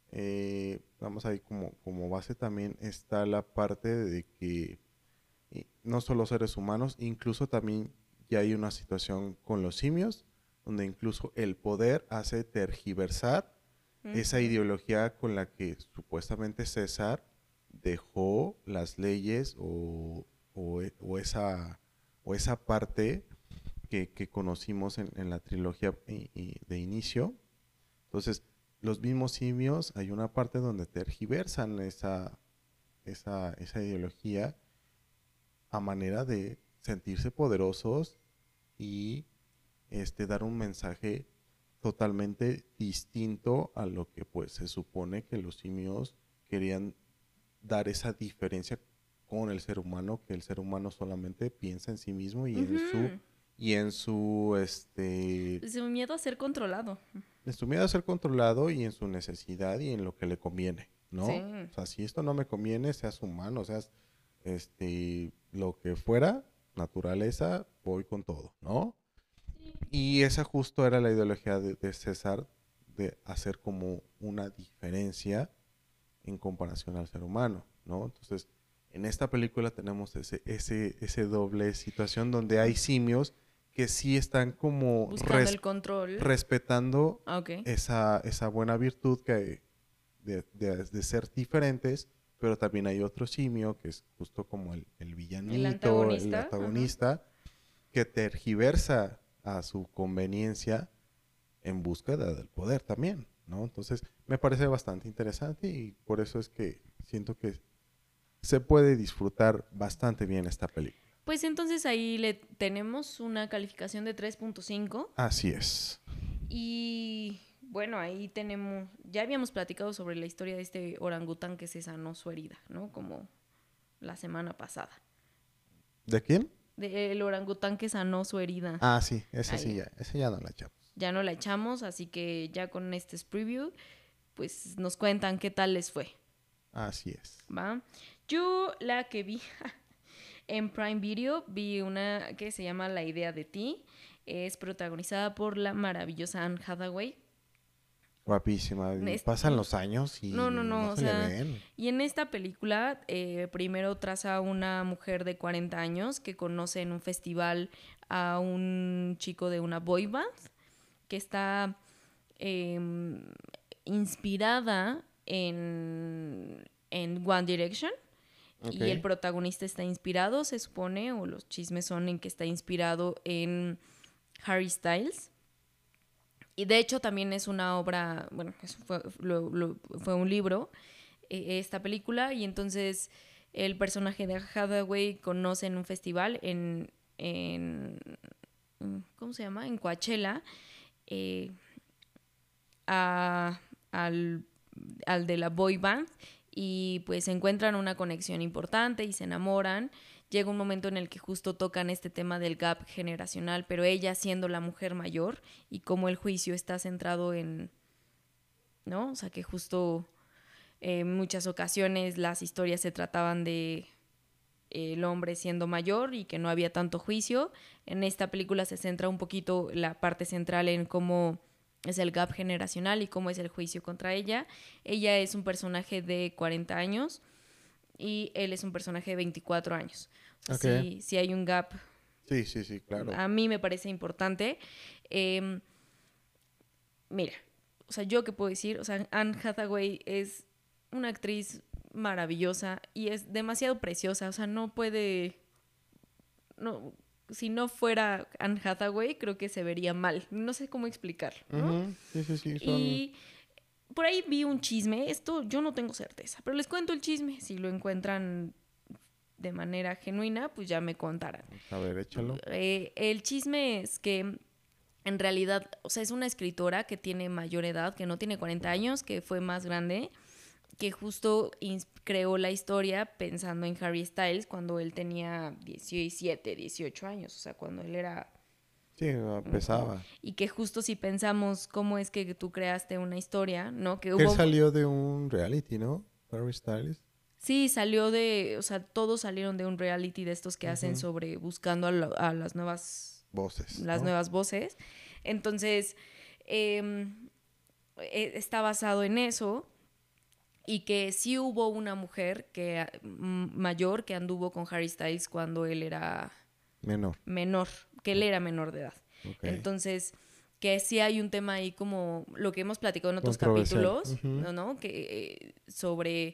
eh, vamos ahí como, como base también está la parte de que eh, no solo seres humanos, incluso también ya hay una situación con los simios, donde incluso el poder hace tergiversar esa Ujú. ideología con la que supuestamente César dejó las leyes o, o, e- o esa, o esa parte que, que conocimos en, en la trilogía i- i- de inicio. Entonces, los mismos simios, hay una parte donde tergiversan esa, esa, esa ideología a manera de sentirse poderosos y este, dar un mensaje totalmente distinto a lo que pues se supone que los simios querían dar esa diferencia con el ser humano, que el ser humano solamente piensa en sí mismo y en su Ujú. y en su este Pues un miedo a ser controlado. en su miedo a ser controlado y en su necesidad y en lo que le conviene, ¿no? Sí. O sea, si esto no me conviene, seas humano, seas este lo que fuera, naturaleza, voy con todo, ¿no? Y esa justo era la ideología de, de César de hacer como una diferencia en comparación al ser humano, ¿no? Entonces, en esta película tenemos ese, ese, ese doble situación donde hay simios que sí están como Buscando res- el control. respetando Ah, ok. esa, esa buena virtud que hay de, de- de ser diferentes, pero también hay otro simio que es justo como el, el El villanito, el antagonista. Ajá. antagonista, que tergiversa a su conveniencia en búsqueda del poder también, ¿no? Entonces, me parece bastante interesante y por eso es que siento que se puede disfrutar bastante bien esta película. Pues entonces ahí le tenemos una calificación de tres punto cinco. Así es. Y bueno, ahí tenemos, ya habíamos platicado sobre la historia de este orangután que se sanó su herida, ¿no? Como la semana pasada. ¿De quién? De el orangután que sanó su herida. Ah, sí, ese Ahí. sí ya, ese ya no la echamos. Ya no la echamos, así que ya con este preview, pues nos cuentan qué tal les fue. Así es. ¿Va? Yo la que vi en Prime Video, vi una que se llama La idea de ti. Es protagonizada por la maravillosa Anne Hathaway. Guapísima. Y Es- pasan los años y No, no, no, no o se le sea, ven. y en esta película eh, primero traza a una mujer de cuarenta años que conoce en un festival a un chico de una boy band que está eh, inspirada en, en One Direction. Ok. Y el protagonista está inspirado, se supone, o los chismes son en que está inspirado en Harry Styles. Y de hecho también es una obra, bueno, eso fue, lo- lo- fue un libro, eh, esta película, y entonces el personaje de Hathaway conoce en un festival en, en ¿cómo se llama? En Coachella, eh, a- al, al de la boy band, y pues encuentran una conexión importante y se enamoran. Llega un momento en el que justo tocan este tema del gap generacional, pero ella siendo la mujer mayor y cómo el juicio está centrado en, ¿no? O sea, que justo eh, en muchas ocasiones las historias se trataban de eh, el hombre siendo mayor y que no había tanto juicio. En esta película se centra un poquito la parte central en cómo es el gap generacional y cómo es el juicio contra ella. Ella es un personaje de cuarenta años y él es un personaje de veinticuatro años. O sea, Ok. sí, sí hay un gap. Sí, sí, sí, claro. A mí me parece importante. Eh, mira, o sea, yo qué puedo decir, o sea, Anne Hathaway es una actriz maravillosa y es demasiado preciosa, o sea, no puede, no, si no fuera Anne Hathaway, creo que se vería mal, no sé cómo explicarlo, ¿no? Ujú. Sí, sí, sí. Son... Y por ahí vi un chisme, esto yo no tengo certeza, pero les cuento el chisme, si lo encuentran de manera genuina, pues ya me contarán. A ver, échalo. Eh, el chisme es que en realidad, o sea, es una escritora que tiene mayor edad, que no tiene cuarenta años, que fue más grande, que justo ins- creó la historia pensando en Harry Styles cuando él tenía diecisiete, dieciocho años, o sea, cuando él era... Sí, pesaba. Y que justo si pensamos cómo es que tú creaste una historia, ¿no? Que Que él hubo... salió de un reality, ¿no? Harry Styles. Sí, salió de... O sea, todos salieron de un reality de estos que hacen Ujú. sobre buscando a, lo- a las nuevas... Voces. las ¿no? nuevas voces. Entonces, eh, eh, está basado en eso y que sí hubo una mujer que mm, mayor que anduvo con Harry Styles cuando él era Menor. menor, que él era menor de edad. Ok. Entonces, que sí hay un tema ahí como lo que hemos platicado en otros Controversial. capítulos, Ujú. ¿no? ¿no? Que eh, sobre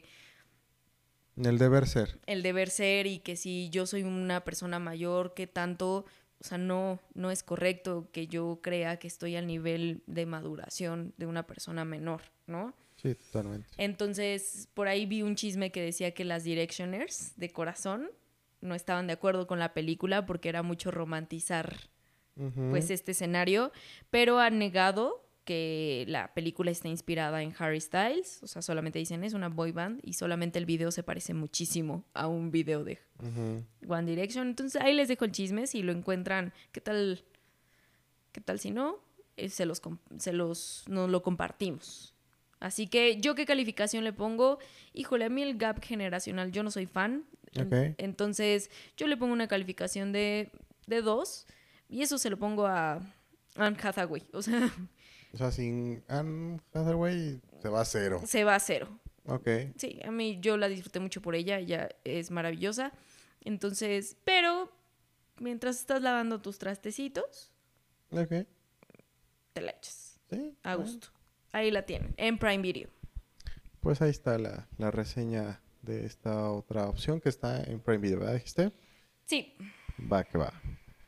El deber ser. el deber ser y que si yo soy una persona mayor, que tanto, o sea, no, no es correcto que yo crea que estoy al nivel de maduración de una persona menor, ¿no? Sí, totalmente. Entonces, por ahí vi un chisme que decía que las Directioners de corazón no estaban de acuerdo con la película porque era mucho romantizar Ujú. pues este escenario, pero han negado que la película está inspirada en Harry Styles, o sea, solamente dicen es una boy band y solamente el video se parece muchísimo a un video de Ujú. One Direction. Entonces ahí les dejo el chisme, si lo encuentran, ¿qué tal? ¿Qué tal si no? Eh, se los, com- se los, nos lo compartimos. Así que, ¿yo qué calificación le pongo? Híjole, a mí el gap generacional, yo no soy fan. En- Ok. Entonces, yo le pongo una calificación de, de dos y eso se lo pongo a Anne Hathaway. O sea, O sea, sin Anne Hathaway se va a cero. se va a cero. Ok. Sí, a mí yo la disfruté mucho por ella, ella es maravillosa. Entonces, pero mientras estás lavando tus trastecitos, Ok. te la echas. Sí. A bueno. gusto. Ahí la tienen, en Prime Video. Pues ahí está la, la reseña de esta otra opción que está en Prime Video, ¿verdad? ¿Dijiste? Sí, Va que va.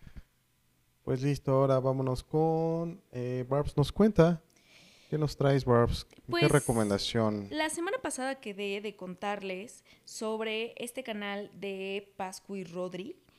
Pues listo, ahora vámonos con... Eh, Barbs nos cuenta. ¿Qué nos traes, Barbs? ¿Qué Pues, recomendación? la semana pasada quedé de contarles sobre este canal de Pascu y Rodri,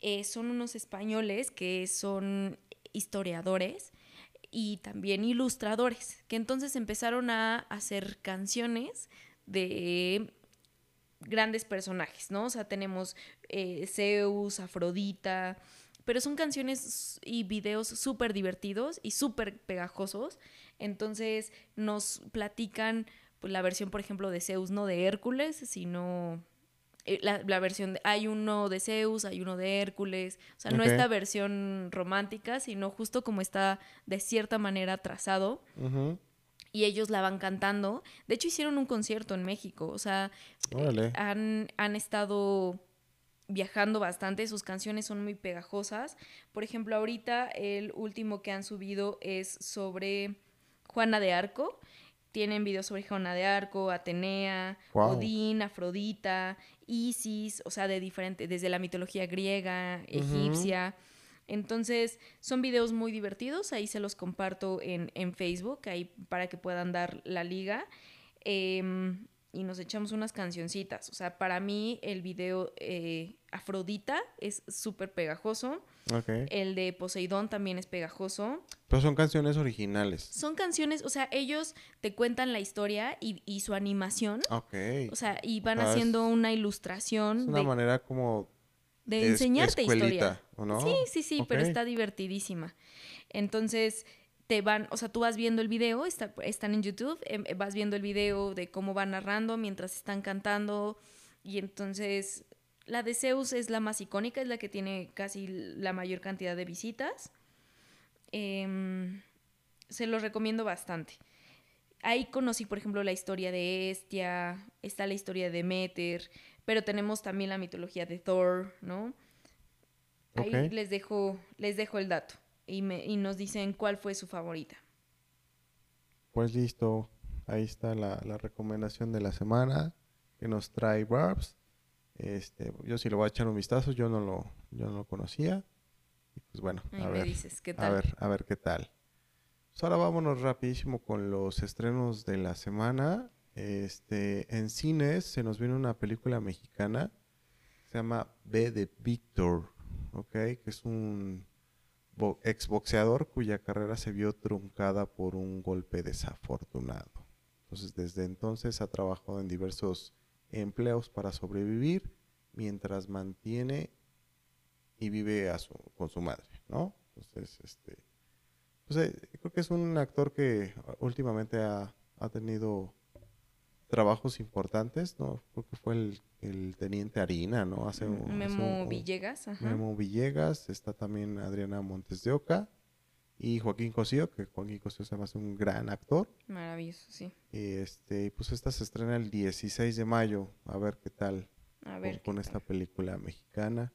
Eh, son unos españoles que son historiadores y también ilustradores, que entonces empezaron a hacer canciones de grandes personajes, ¿no? O sea, tenemos eh, Zeus, Afrodita, pero son canciones y videos súper divertidos y súper pegajosos. Entonces nos platican pues, la versión, por ejemplo, de Zeus, no de Hércules, sino eh, la, la versión, de, hay uno de Zeus, hay uno de Hércules, o sea, no Ok. esta versión romántica, sino justo como está de cierta manera trazado. Ujú. Y ellos la van cantando. De hecho, hicieron un concierto en México. O sea, eh, Órale. han, han estado viajando bastante. Sus canciones son muy pegajosas. Por ejemplo, ahorita el último que han subido es sobre Juana de Arco. Tienen videos sobre Juana de Arco, Atenea, Wow. Odín, Afrodita, Isis, o sea, de diferente, desde la mitología griega, Ujú. egipcia. Entonces, son videos muy divertidos, ahí se los comparto en, en Facebook, ahí para que puedan dar la liga. Eh, y nos echamos unas cancioncitas. O sea, para mí el video eh, Afrodita es súper pegajoso. Ok. El de Poseidón también es pegajoso. Pero son canciones originales. Son canciones, o sea, ellos te cuentan la historia y, y su animación. Ok. O sea, y O van sea, haciendo es, una es ilustración una de manera como de es, enseñarte historia. escuelita, ¿o Sí, no? sí, sí, Ok. pero está divertidísima. Entonces, te van, o sea, tú vas viendo el video, está, están en YouTube, eh, vas viendo el video de cómo van narrando mientras están cantando. Y entonces, la de Zeus es la más icónica, es la que tiene casi la mayor cantidad de visitas. Eh, se los recomiendo bastante. Ahí conocí, por ejemplo, la historia de Hestia, está la historia de Demeter, pero tenemos también la mitología de Thor, ¿no? Ok. Ahí les dejo, les dejo el dato y, me, y nos dicen cuál fue su favorita. Pues listo. Ahí está la, la recomendación de la semana que nos trae Barbs. Este, yo sí lo voy a echar un vistazo, yo no lo, yo no lo conocía. Y pues bueno, Ahí a me ver, dices, ¿qué a tal? ver, a ver qué tal. Pues ahora vámonos rapidísimo con los estrenos de la semana. Este, en cines se nos viene una película mexicana, se llama B de Víctor, ¿ok? Que es un bo- exboxeador cuya carrera se vio truncada por un golpe desafortunado. Entonces, desde entonces ha trabajado en diversos empleos para sobrevivir mientras mantiene y vive a su, con su madre, ¿no? Entonces, este, pues, eh, creo que es un actor que últimamente ha, ha tenido trabajos importantes, ¿no? Creo que fue el, el Teniente Harina, ¿no? Hace un, hace un- Memo un Villegas, ajá. Memo Villegas, está también Adriana Montes de Oca y Joaquín Cosío, que Joaquín Cosío se me hace un gran actor. Maravilloso, sí. Y este, pues esta se estrena el dieciséis de mayo, a ver qué tal A con, ver qué con tal. esta película mexicana.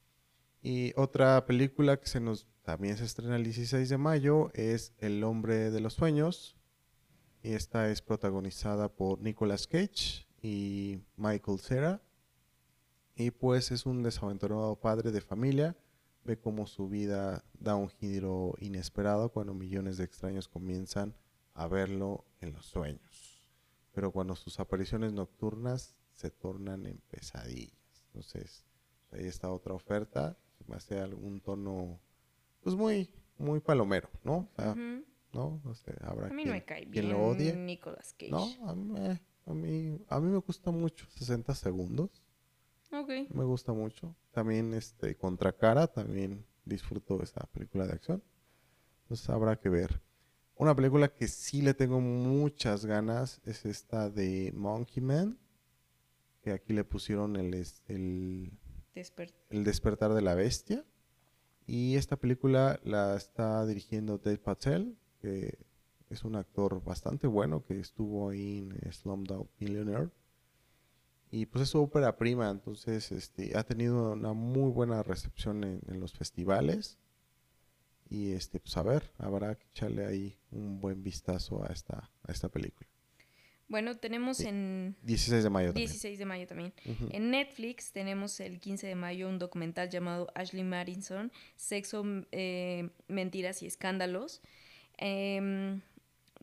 Y otra película que se nos también se estrena el dieciséis de mayo es El hombre de los sueños. Y esta es protagonizada por Nicolas Cage y Michael Cera. Y pues es un desaventurado padre de familia. Ve cómo su vida da un giro inesperado cuando millones de extraños comienzan a verlo en los sueños. Pero cuando sus apariciones nocturnas se tornan en pesadillas. Entonces, ahí está otra oferta. Se me hace algún tono, pues muy, muy palomero, ¿no? O sea, Ujú. ¿no? O sea, habrá A mí no quien, me cae quien lo odie. bien Nicolas No, Cage. a mí, me- a mí, a mí me gusta mucho. sesenta segundos. Ok. Me gusta mucho. También este Contra Cara, también disfruto esa película de acción. Entonces habrá que ver. Una película que sí le tengo muchas ganas es esta de Monkey Man, que aquí le pusieron el, es- el, Desper el despertar de la bestia. Y esta película la está dirigiendo Dave Patel, que es un actor bastante bueno que estuvo ahí en Slumdog Millionaire. Y pues es su ópera prima, entonces este, ha tenido una muy buena recepción en, en los festivales. Y este, pues a ver, habrá que echarle ahí un buen vistazo a esta, a esta película. Bueno, tenemos Sí, en dieciséis de mayo también. dieciséis de mayo también. Ujú. En Netflix tenemos el quince de mayo un documental llamado Ashley Madison, Sexo, eh, Mentiras y Escándalos. Eh,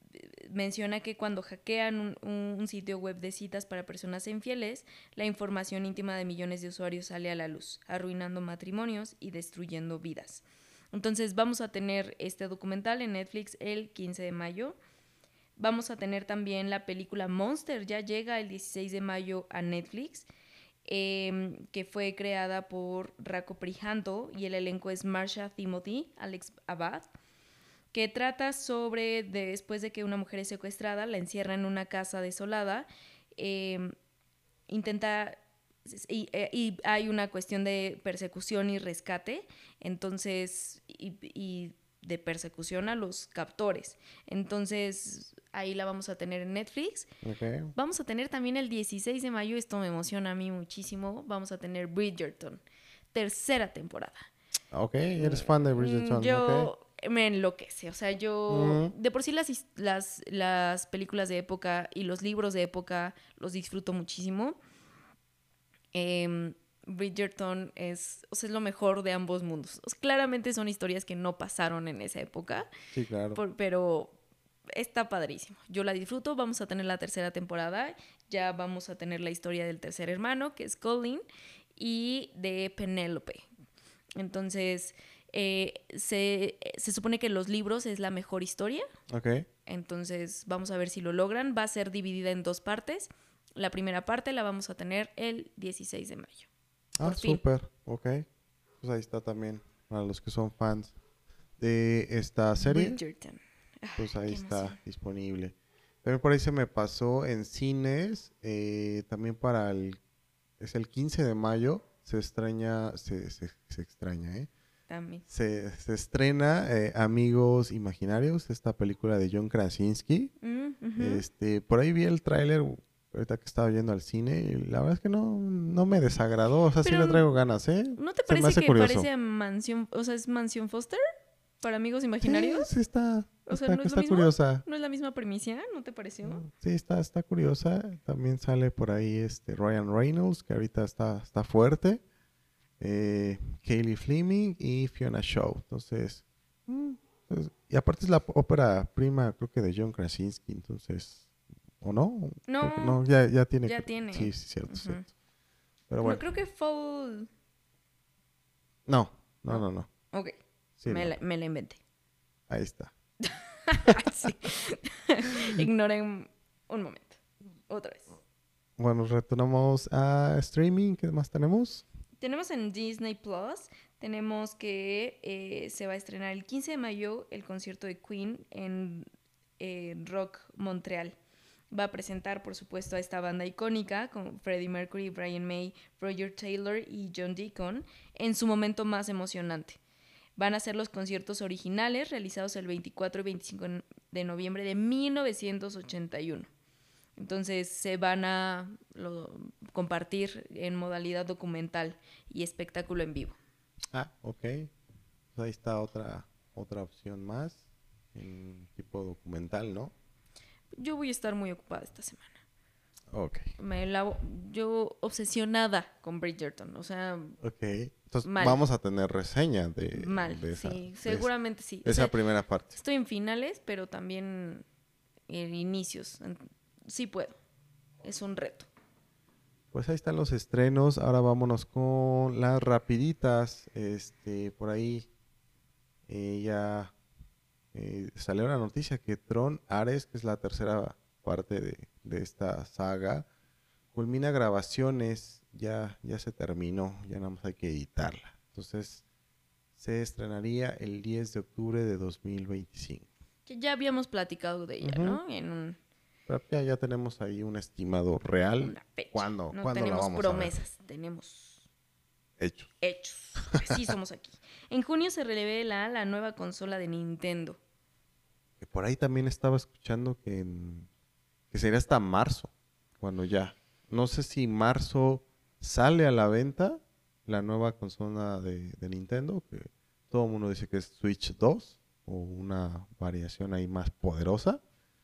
menciona que cuando hackean un, un sitio web de citas para personas infieles, la información íntima de millones de usuarios sale a la luz, arruinando matrimonios y destruyendo vidas. Entonces vamos a tener este documental en Netflix el quince de mayo. Vamos a tener también la película Monster, ya llega el dieciséis de mayo a Netflix, eh, que fue creada por Rako Prijanto y el elenco es Marsha Timothy, Alex Abad, que trata sobre de, después de que una mujer es secuestrada, la encierra en una casa desolada, eh, intenta... Y, y hay una cuestión de persecución y rescate, entonces, y, y de persecución a los captores. Entonces, ahí la vamos a tener en Netflix. Okay. Vamos a tener también el dieciséis de mayo, esto me emociona a mí muchísimo, vamos a tener Bridgerton, tercera temporada. Ok, eres fan de Bridgerton. Yo okay. me enloquece, o sea, yo... Mm. De por sí las, las, las películas de época y los libros de época los disfruto muchísimo. Eh, Bridgerton es, o sea, es lo mejor de ambos mundos. O sea, claramente son historias que no pasaron en esa época. Sí, claro. Por, pero está padrísimo. Yo la disfruto. Vamos a tener la tercera temporada. Ya vamos a tener la historia del tercer hermano, que es Colin, y de Penélope. Entonces, eh, se, se supone que los libros es la mejor historia. Ok. Entonces, vamos a ver si lo logran. Va a ser dividida en dos partes. La primera parte la vamos a tener el dieciséis de mayo. Ah, súper. Ok. Pues ahí está también para los que son fans de esta serie. Bridgerton. Pues ahí está disponible. También por ahí se me pasó en cines. Eh, también para el... Es el quince de mayo. Se extraña... Se, se, se extraña, ¿eh? También. Se, se estrena eh, Amigos Imaginarios. Esta película de John Krasinski. Mm, uh-huh. Este, por ahí vi el tráiler... Ahorita que estaba yendo al cine, y la verdad es que no, no me desagradó. O sea, pero sí le traigo ganas, ¿eh? ¿No te parece que curioso. Parece a Mansión, o sea, es Mansión Foster para Amigos Imaginarios? Sí, sí está, o sea, está, ¿no es está lo mismo? curiosa. ¿No es la misma premisa? ¿No te pareció? Sí, está, está curiosa. También sale por ahí este Ryan Reynolds, que ahorita está, está fuerte. Eh, Kaylee Fleming y Fiona Shaw. Entonces, pues, y aparte es la ópera prima, creo que de John Krasinski, entonces... ¿O no? No, no ya, ya tiene. Ya tiene. Sí, sí, cierto, uh-huh. cierto. Pero bueno. No, creo que Fall... No, no, no, no. no. Ok, sí, me, no. La, me la inventé. Ahí está. sí. Ignoren un momento. Otra vez. Bueno, retornamos a streaming. ¿Qué más tenemos? Tenemos en Disney Plus, tenemos que eh, se va a estrenar el quince de mayo el concierto de Queen en... Eh, Rock Montreal. Va a presentar, por supuesto, a esta banda icónica con Freddie Mercury, Brian May, Roger Taylor y John Deacon en su momento más emocionante. Van a ser los conciertos originales realizados el veinticuatro y veinticinco de noviembre de mil novecientos ochenta y uno. Entonces se van a lo, compartir en modalidad documental y espectáculo en vivo. Ah, ok. Pues ahí está otra, otra opción más. En tipo documental, ¿no? Yo voy a estar muy ocupada esta semana. Ok. Me la, yo obsesionada con Bridgerton, o sea... Ok. Entonces mal. Vamos a tener reseña de, mal, de esa... sí, seguramente de sí. Esa o sea, primera parte. Estoy en finales, pero también en inicios. Sí puedo. Es un reto. Pues ahí están los estrenos. Ahora vámonos con las rapiditas. Este, por ahí eh, ya... Eh, salió la noticia que Tron Ares, que es la tercera parte de, de esta saga, culmina grabaciones, ya, ya se terminó, ya nada más hay que editarla. Entonces se estrenaría el diez de octubre de dos mil veinticinco. Que ya habíamos platicado de ella, uh-huh. ¿no? En un... Pero ya, ya tenemos ahí un estimado real. Una fecha. ¿Cuándo, no ¿cuándo tenemos la vamos promesas, a ver? tenemos... Hechos. Hechos. Así somos aquí. En junio se revela la nueva consola de Nintendo. Que por ahí también estaba escuchando que, en, que sería hasta marzo, cuando ya. No sé si marzo sale a la venta la nueva consola de, de Nintendo, que todo el mundo dice que es Switch dos o una variación ahí más poderosa.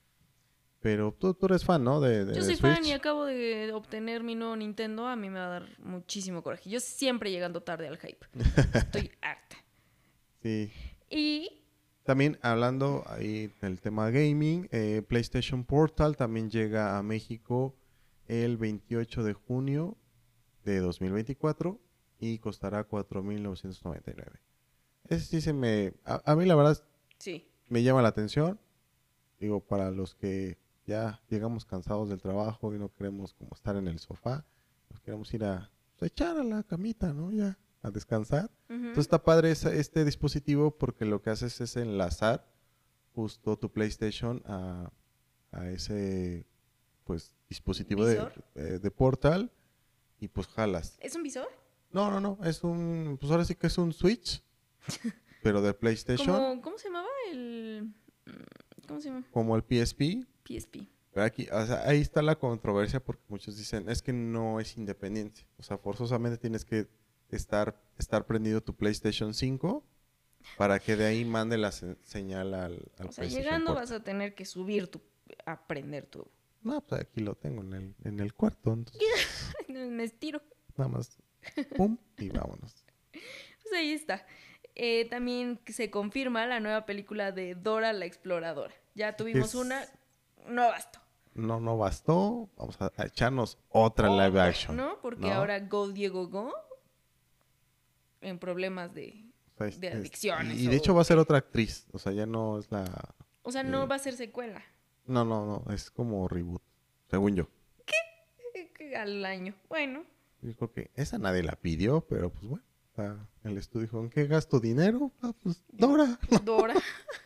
Pero tú, tú eres fan, ¿no? De, de, Yo soy de Switch. fan y acabo de obtener mi nuevo Nintendo. A mí me va a dar muchísimo coraje. Yo siempre llegando tarde al hype. Estoy harta. Sí. Y También hablando ahí del tema gaming, eh, PlayStation Portal también llega a México el veintiocho de junio de dos mil veinticuatro y costará cuatro mil novecientos noventa y nueve. Ese sí se me... A, a mí la verdad Sí. me llama la atención. Digo, para los que ya llegamos cansados del trabajo y no queremos como estar en el sofá, nos queremos ir a, pues, a echar a la camita, ¿no? Ya, a descansar. Entonces Ujú. está padre esa- este dispositivo porque lo que haces es enlazar justo tu PlayStation a, a ese pues dispositivo de, ¿Visor? de- de Portal y pues jalas. ¿Es un visor? No, no, no, es un, pues ahora sí que es un Switch, pero de PlayStation, Como, ¿cómo se llamaba el... mm, ¿Cómo se llama? como el P S P. P S P. Pero aquí, o sea, ahí está la controversia porque muchos dicen, es que no es independiente. O sea, forzosamente tienes que estar, estar prendido tu PlayStation cinco para que de ahí mande la se- señal al, al O sea, PlayStation llegando Portal. vas a tener que subir tu... aprender tu... No, pues aquí lo tengo en el, en el cuarto, entonces Me estiro. nada más, pum, y vámonos. Pues ahí está. Eh, también se confirma la nueva película de Dora la Exploradora. Ya Que tuvimos es- una, no bastó. no, no bastó, vamos a, a echarnos otra live Otra, action. ¿no? Porque ¿no? ahora Go Diego Go en problemas de, O sea, es- de es- adicciones. y de o, hecho va a ser otra actriz, o sea, ya no es la... o sea, no va a ser secuela No, no, no, es como reboot, según yo. eh, al año. Bueno, Yo creo que esa nadie la pidió, pero pues bueno, o sea, el estudio dijo, ¿en qué gasto dinero? Ah, pues Dora. Dora.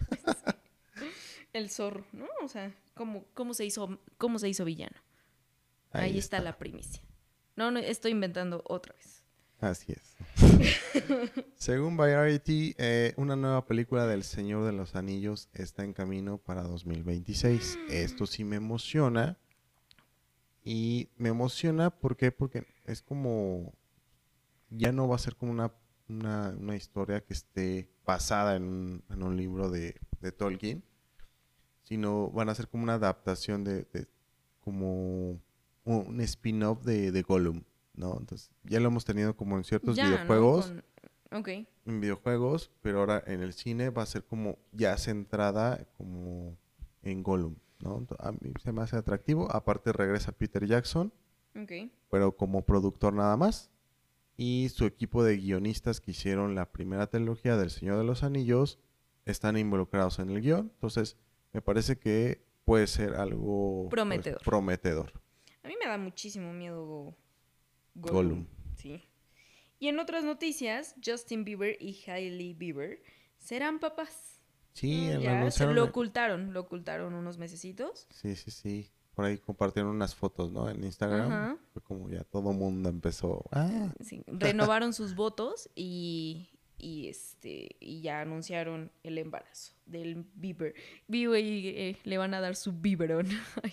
El zorro, ¿no? O sea, ¿cómo, cómo, se, hizo, cómo se hizo villano? Ahí, está. la primicia. No, no, estoy inventando otra vez. Así es. Según Variety, eh, una nueva película del Señor de los Anillos está en camino para dos mil veintiséis. Esto sí me emociona. Y me emociona, ¿por qué? Porque es como, ya no va a ser como una, una, una historia que esté basada en un, en un libro de, de Tolkien, sino van a ser como una adaptación de, de como un spin-off de, de Gollum, ¿no? Entonces, ya lo hemos tenido como en ciertos Ya, videojuegos, ¿no? Con... Ok. en videojuegos, pero ahora en el cine va a ser como ya centrada como en Gollum, ¿no? Ento- A mí se me hace atractivo. Aparte regresa Peter Jackson, Ok. pero como productor nada más. Y su equipo de guionistas que hicieron la primera trilogía del Señor de los Anillos están involucrados en el guión. Entonces, me parece que puede ser algo pues, Prometedor. prometedor. A mí me da muchísimo miedo Go- Gollum. Gollum. Sí. Y en otras noticias, Justin Bieber y Hailey Bieber serán papás. Sí, Mm, lo ya se anunciaron. lo en- ocultaron, lo ocultaron unos mesecitos. Sí, sí, sí. Por ahí compartieron unas fotos, ¿no? En Instagram. Ajá. Fue como ya todo mundo empezó. Ah, Sí, renovaron sus votos y, y este y ya anunciaron el embarazo del Bieber. Bieber eh, le van a dar su biberón. Ay,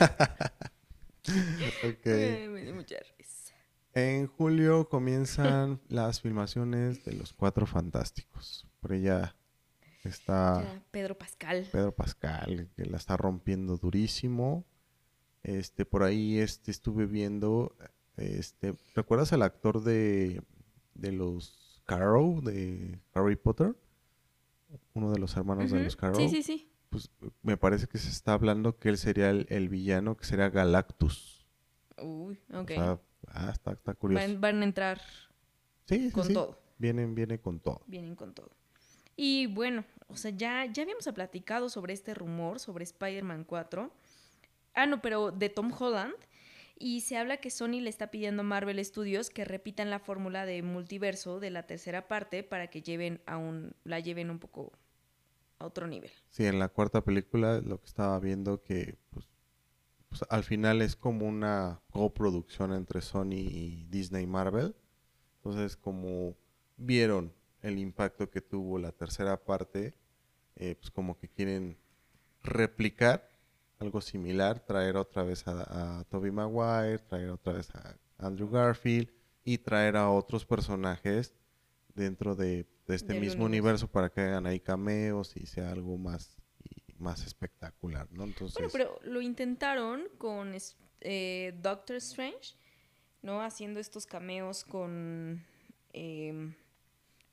ok. me dio mucha risa. En julio comienzan las filmaciones de Los Cuatro Fantásticos. Por ella está Ya, Pedro Pascal. Pedro Pascal, que la está rompiendo durísimo. Este, por ahí este, estuve viendo, este, ¿recuerdas al actor de, de los Carrow, de Harry Potter? Uno de los hermanos de Ujú. los Carrow. Sí, sí, sí. Pues me parece que se está hablando que él sería el, el villano, que sería Galactus. Uy, ok. O sea, ah, está, está curioso. Van, van a entrar Sí, sí, con sí. todo. Vienen, viene con todo. Vienen con todo. Y bueno, o sea, ya, ya habíamos platicado sobre este rumor, sobre Spider-Man cuatro. Ah, no, pero de Tom Holland. Y se habla que Sony le está pidiendo a Marvel Studios que repitan la fórmula de multiverso de la tercera parte para que lleven a un, la lleven un poco a otro nivel. Sí, en la cuarta película lo que estaba viendo que pues, pues, al final es como una coproducción entre Sony y Disney Marvel. Entonces, como vieron el impacto que tuvo la tercera parte, eh, pues como que quieren replicar algo similar, traer otra vez a, a Tobey Maguire, traer otra vez a Andrew Garfield y traer a otros personajes dentro de, de este Del mismo universo. universo para que hagan ahí cameos y sea algo más, y más espectacular, ¿no? Entonces, Bueno, pero lo intentaron con es- eh, Doctor Strange, ¿no? Haciendo estos cameos con... em,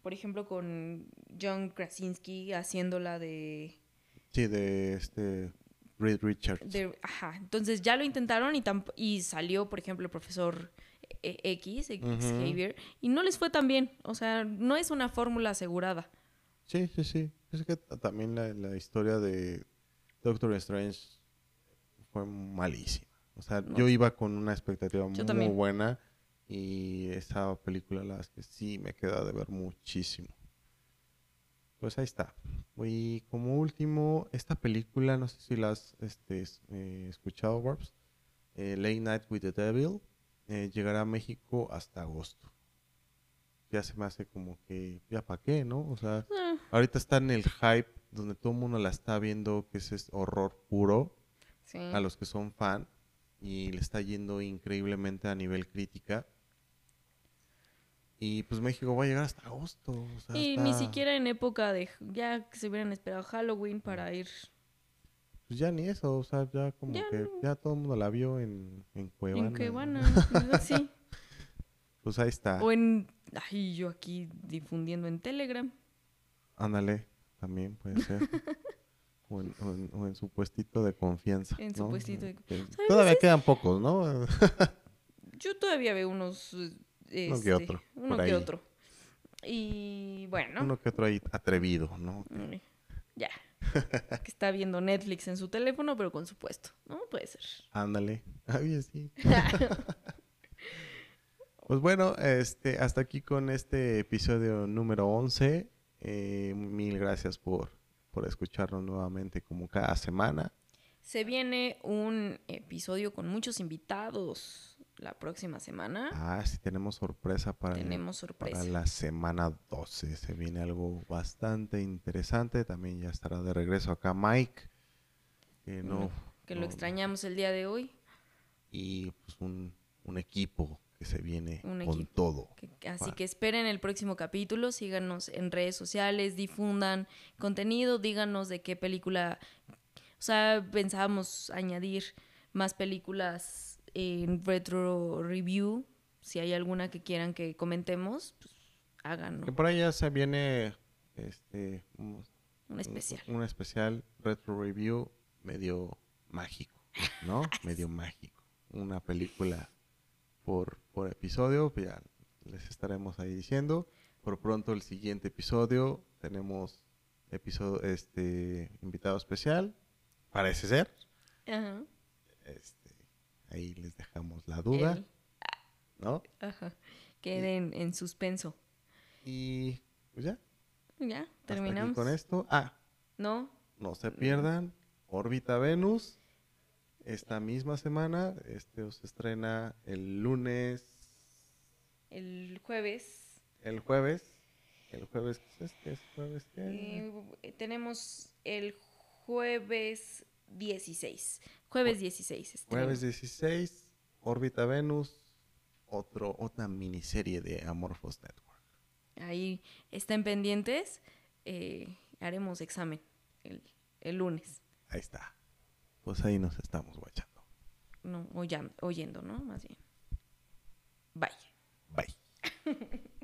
por ejemplo, con John Krasinski haciendo la de... Sí, de este Reed Richards. de ajá, entonces ya lo intentaron y, tamp- y salió, por ejemplo, el profesor E- X, Ujú. Xavier, y no les fue tan bien. O sea, no es una fórmula asegurada. Sí, sí, sí. Es que t- también la, la historia de Doctor Strange fue malísima. O sea, No, yo iba con una expectativa yo muy también. buena y esa película la verdad es que sí me queda de ver muchísimo. Pues ahí está. Y como último, esta película, no sé si la has este, es- eh, escuchado, Warbs, eh, Late Night with the Devil, eh, llegará a México hasta agosto. Ya se me hace como que, ya para qué, ¿no? O sea, Ah, ahorita está en el hype donde todo el mundo la está viendo, que ese es horror puro, sí. a los que son fan, y le está yendo increíblemente a nivel crítica. Y pues México va a llegar hasta agosto, o sea, Y ni está... siquiera en época de... Ya que se hubieran esperado Halloween para ir... Pues ya ni eso, o sea, ya Ya como que no, ya todo el mundo la vio en, en en Cuevana. Cuevana, ¿verdad? Sí. Pues ahí está, O en... Ay, yo aquí difundiendo en Telegram. ándale, también puede ser. O en, o en- o en su puestito de confianza, En su ¿no? puestito de... Que O sea, a todavía veces quedan pocos, ¿no? yo todavía veo unos... eh, Uno que Este... otro, Uno por que ahí. otro. Y bueno... Uno que otro ahí atrevido, ¿no? mm, Ya. Que está viendo Netflix en su teléfono, pero con su puesto. No puede ser. Ándale. Oye, sí. Pues bueno, este, hasta aquí con este episodio número once. Eh, mil gracias por, por escucharnos nuevamente como cada semana. Se viene un episodio con muchos invitados la próxima semana. Ah, sí, tenemos sorpresa para, el- Tenemos para sorpresa. la semana doce. Se viene algo bastante interesante. También ya estará de regreso acá Mike. Que no, Que no- lo no- extrañamos el día de hoy. y pues un, un equipo que se viene Un con equipo. todo. Que- así para- que esperen el próximo capítulo. Síganos en redes sociales. Difundan contenido. Díganos de qué película. O sea, pensábamos añadir más películas en retro review. Si hay alguna que quieran que comentemos, pues háganlo. Que por ahí ya se viene este un, Un especial. un- un especial retro review medio mágico, ¿no? Medio mágico. Una película por, por episodio, pues ya les estaremos ahí diciendo. Por pronto el siguiente episodio tenemos episodio este invitado especial, parece ser. Ajá. Este, ahí les dejamos la duda, El- ¿no? ajá. Queden en suspenso. Y pues ya, Ya, hasta aquí terminamos. con esto. Ah, ¿No? no se pierdan Órbita Venus. Esta misma semana, este os estrena el lunes, El jueves el jueves. El jueves, ¿qué es este? ¿Es jueves qué? eh, tenemos el jueves dieciséis. Jueves dieciséis. estreno. Jueves dieciséis, Órbita Venus, otro, otra miniserie de Amorphous Network. Ahí estén pendientes. eh, haremos examen el, el lunes. Ahí está. Pues ahí nos estamos guachando. No, oya- oyendo, ¿no? Más bien. Bye. Bye.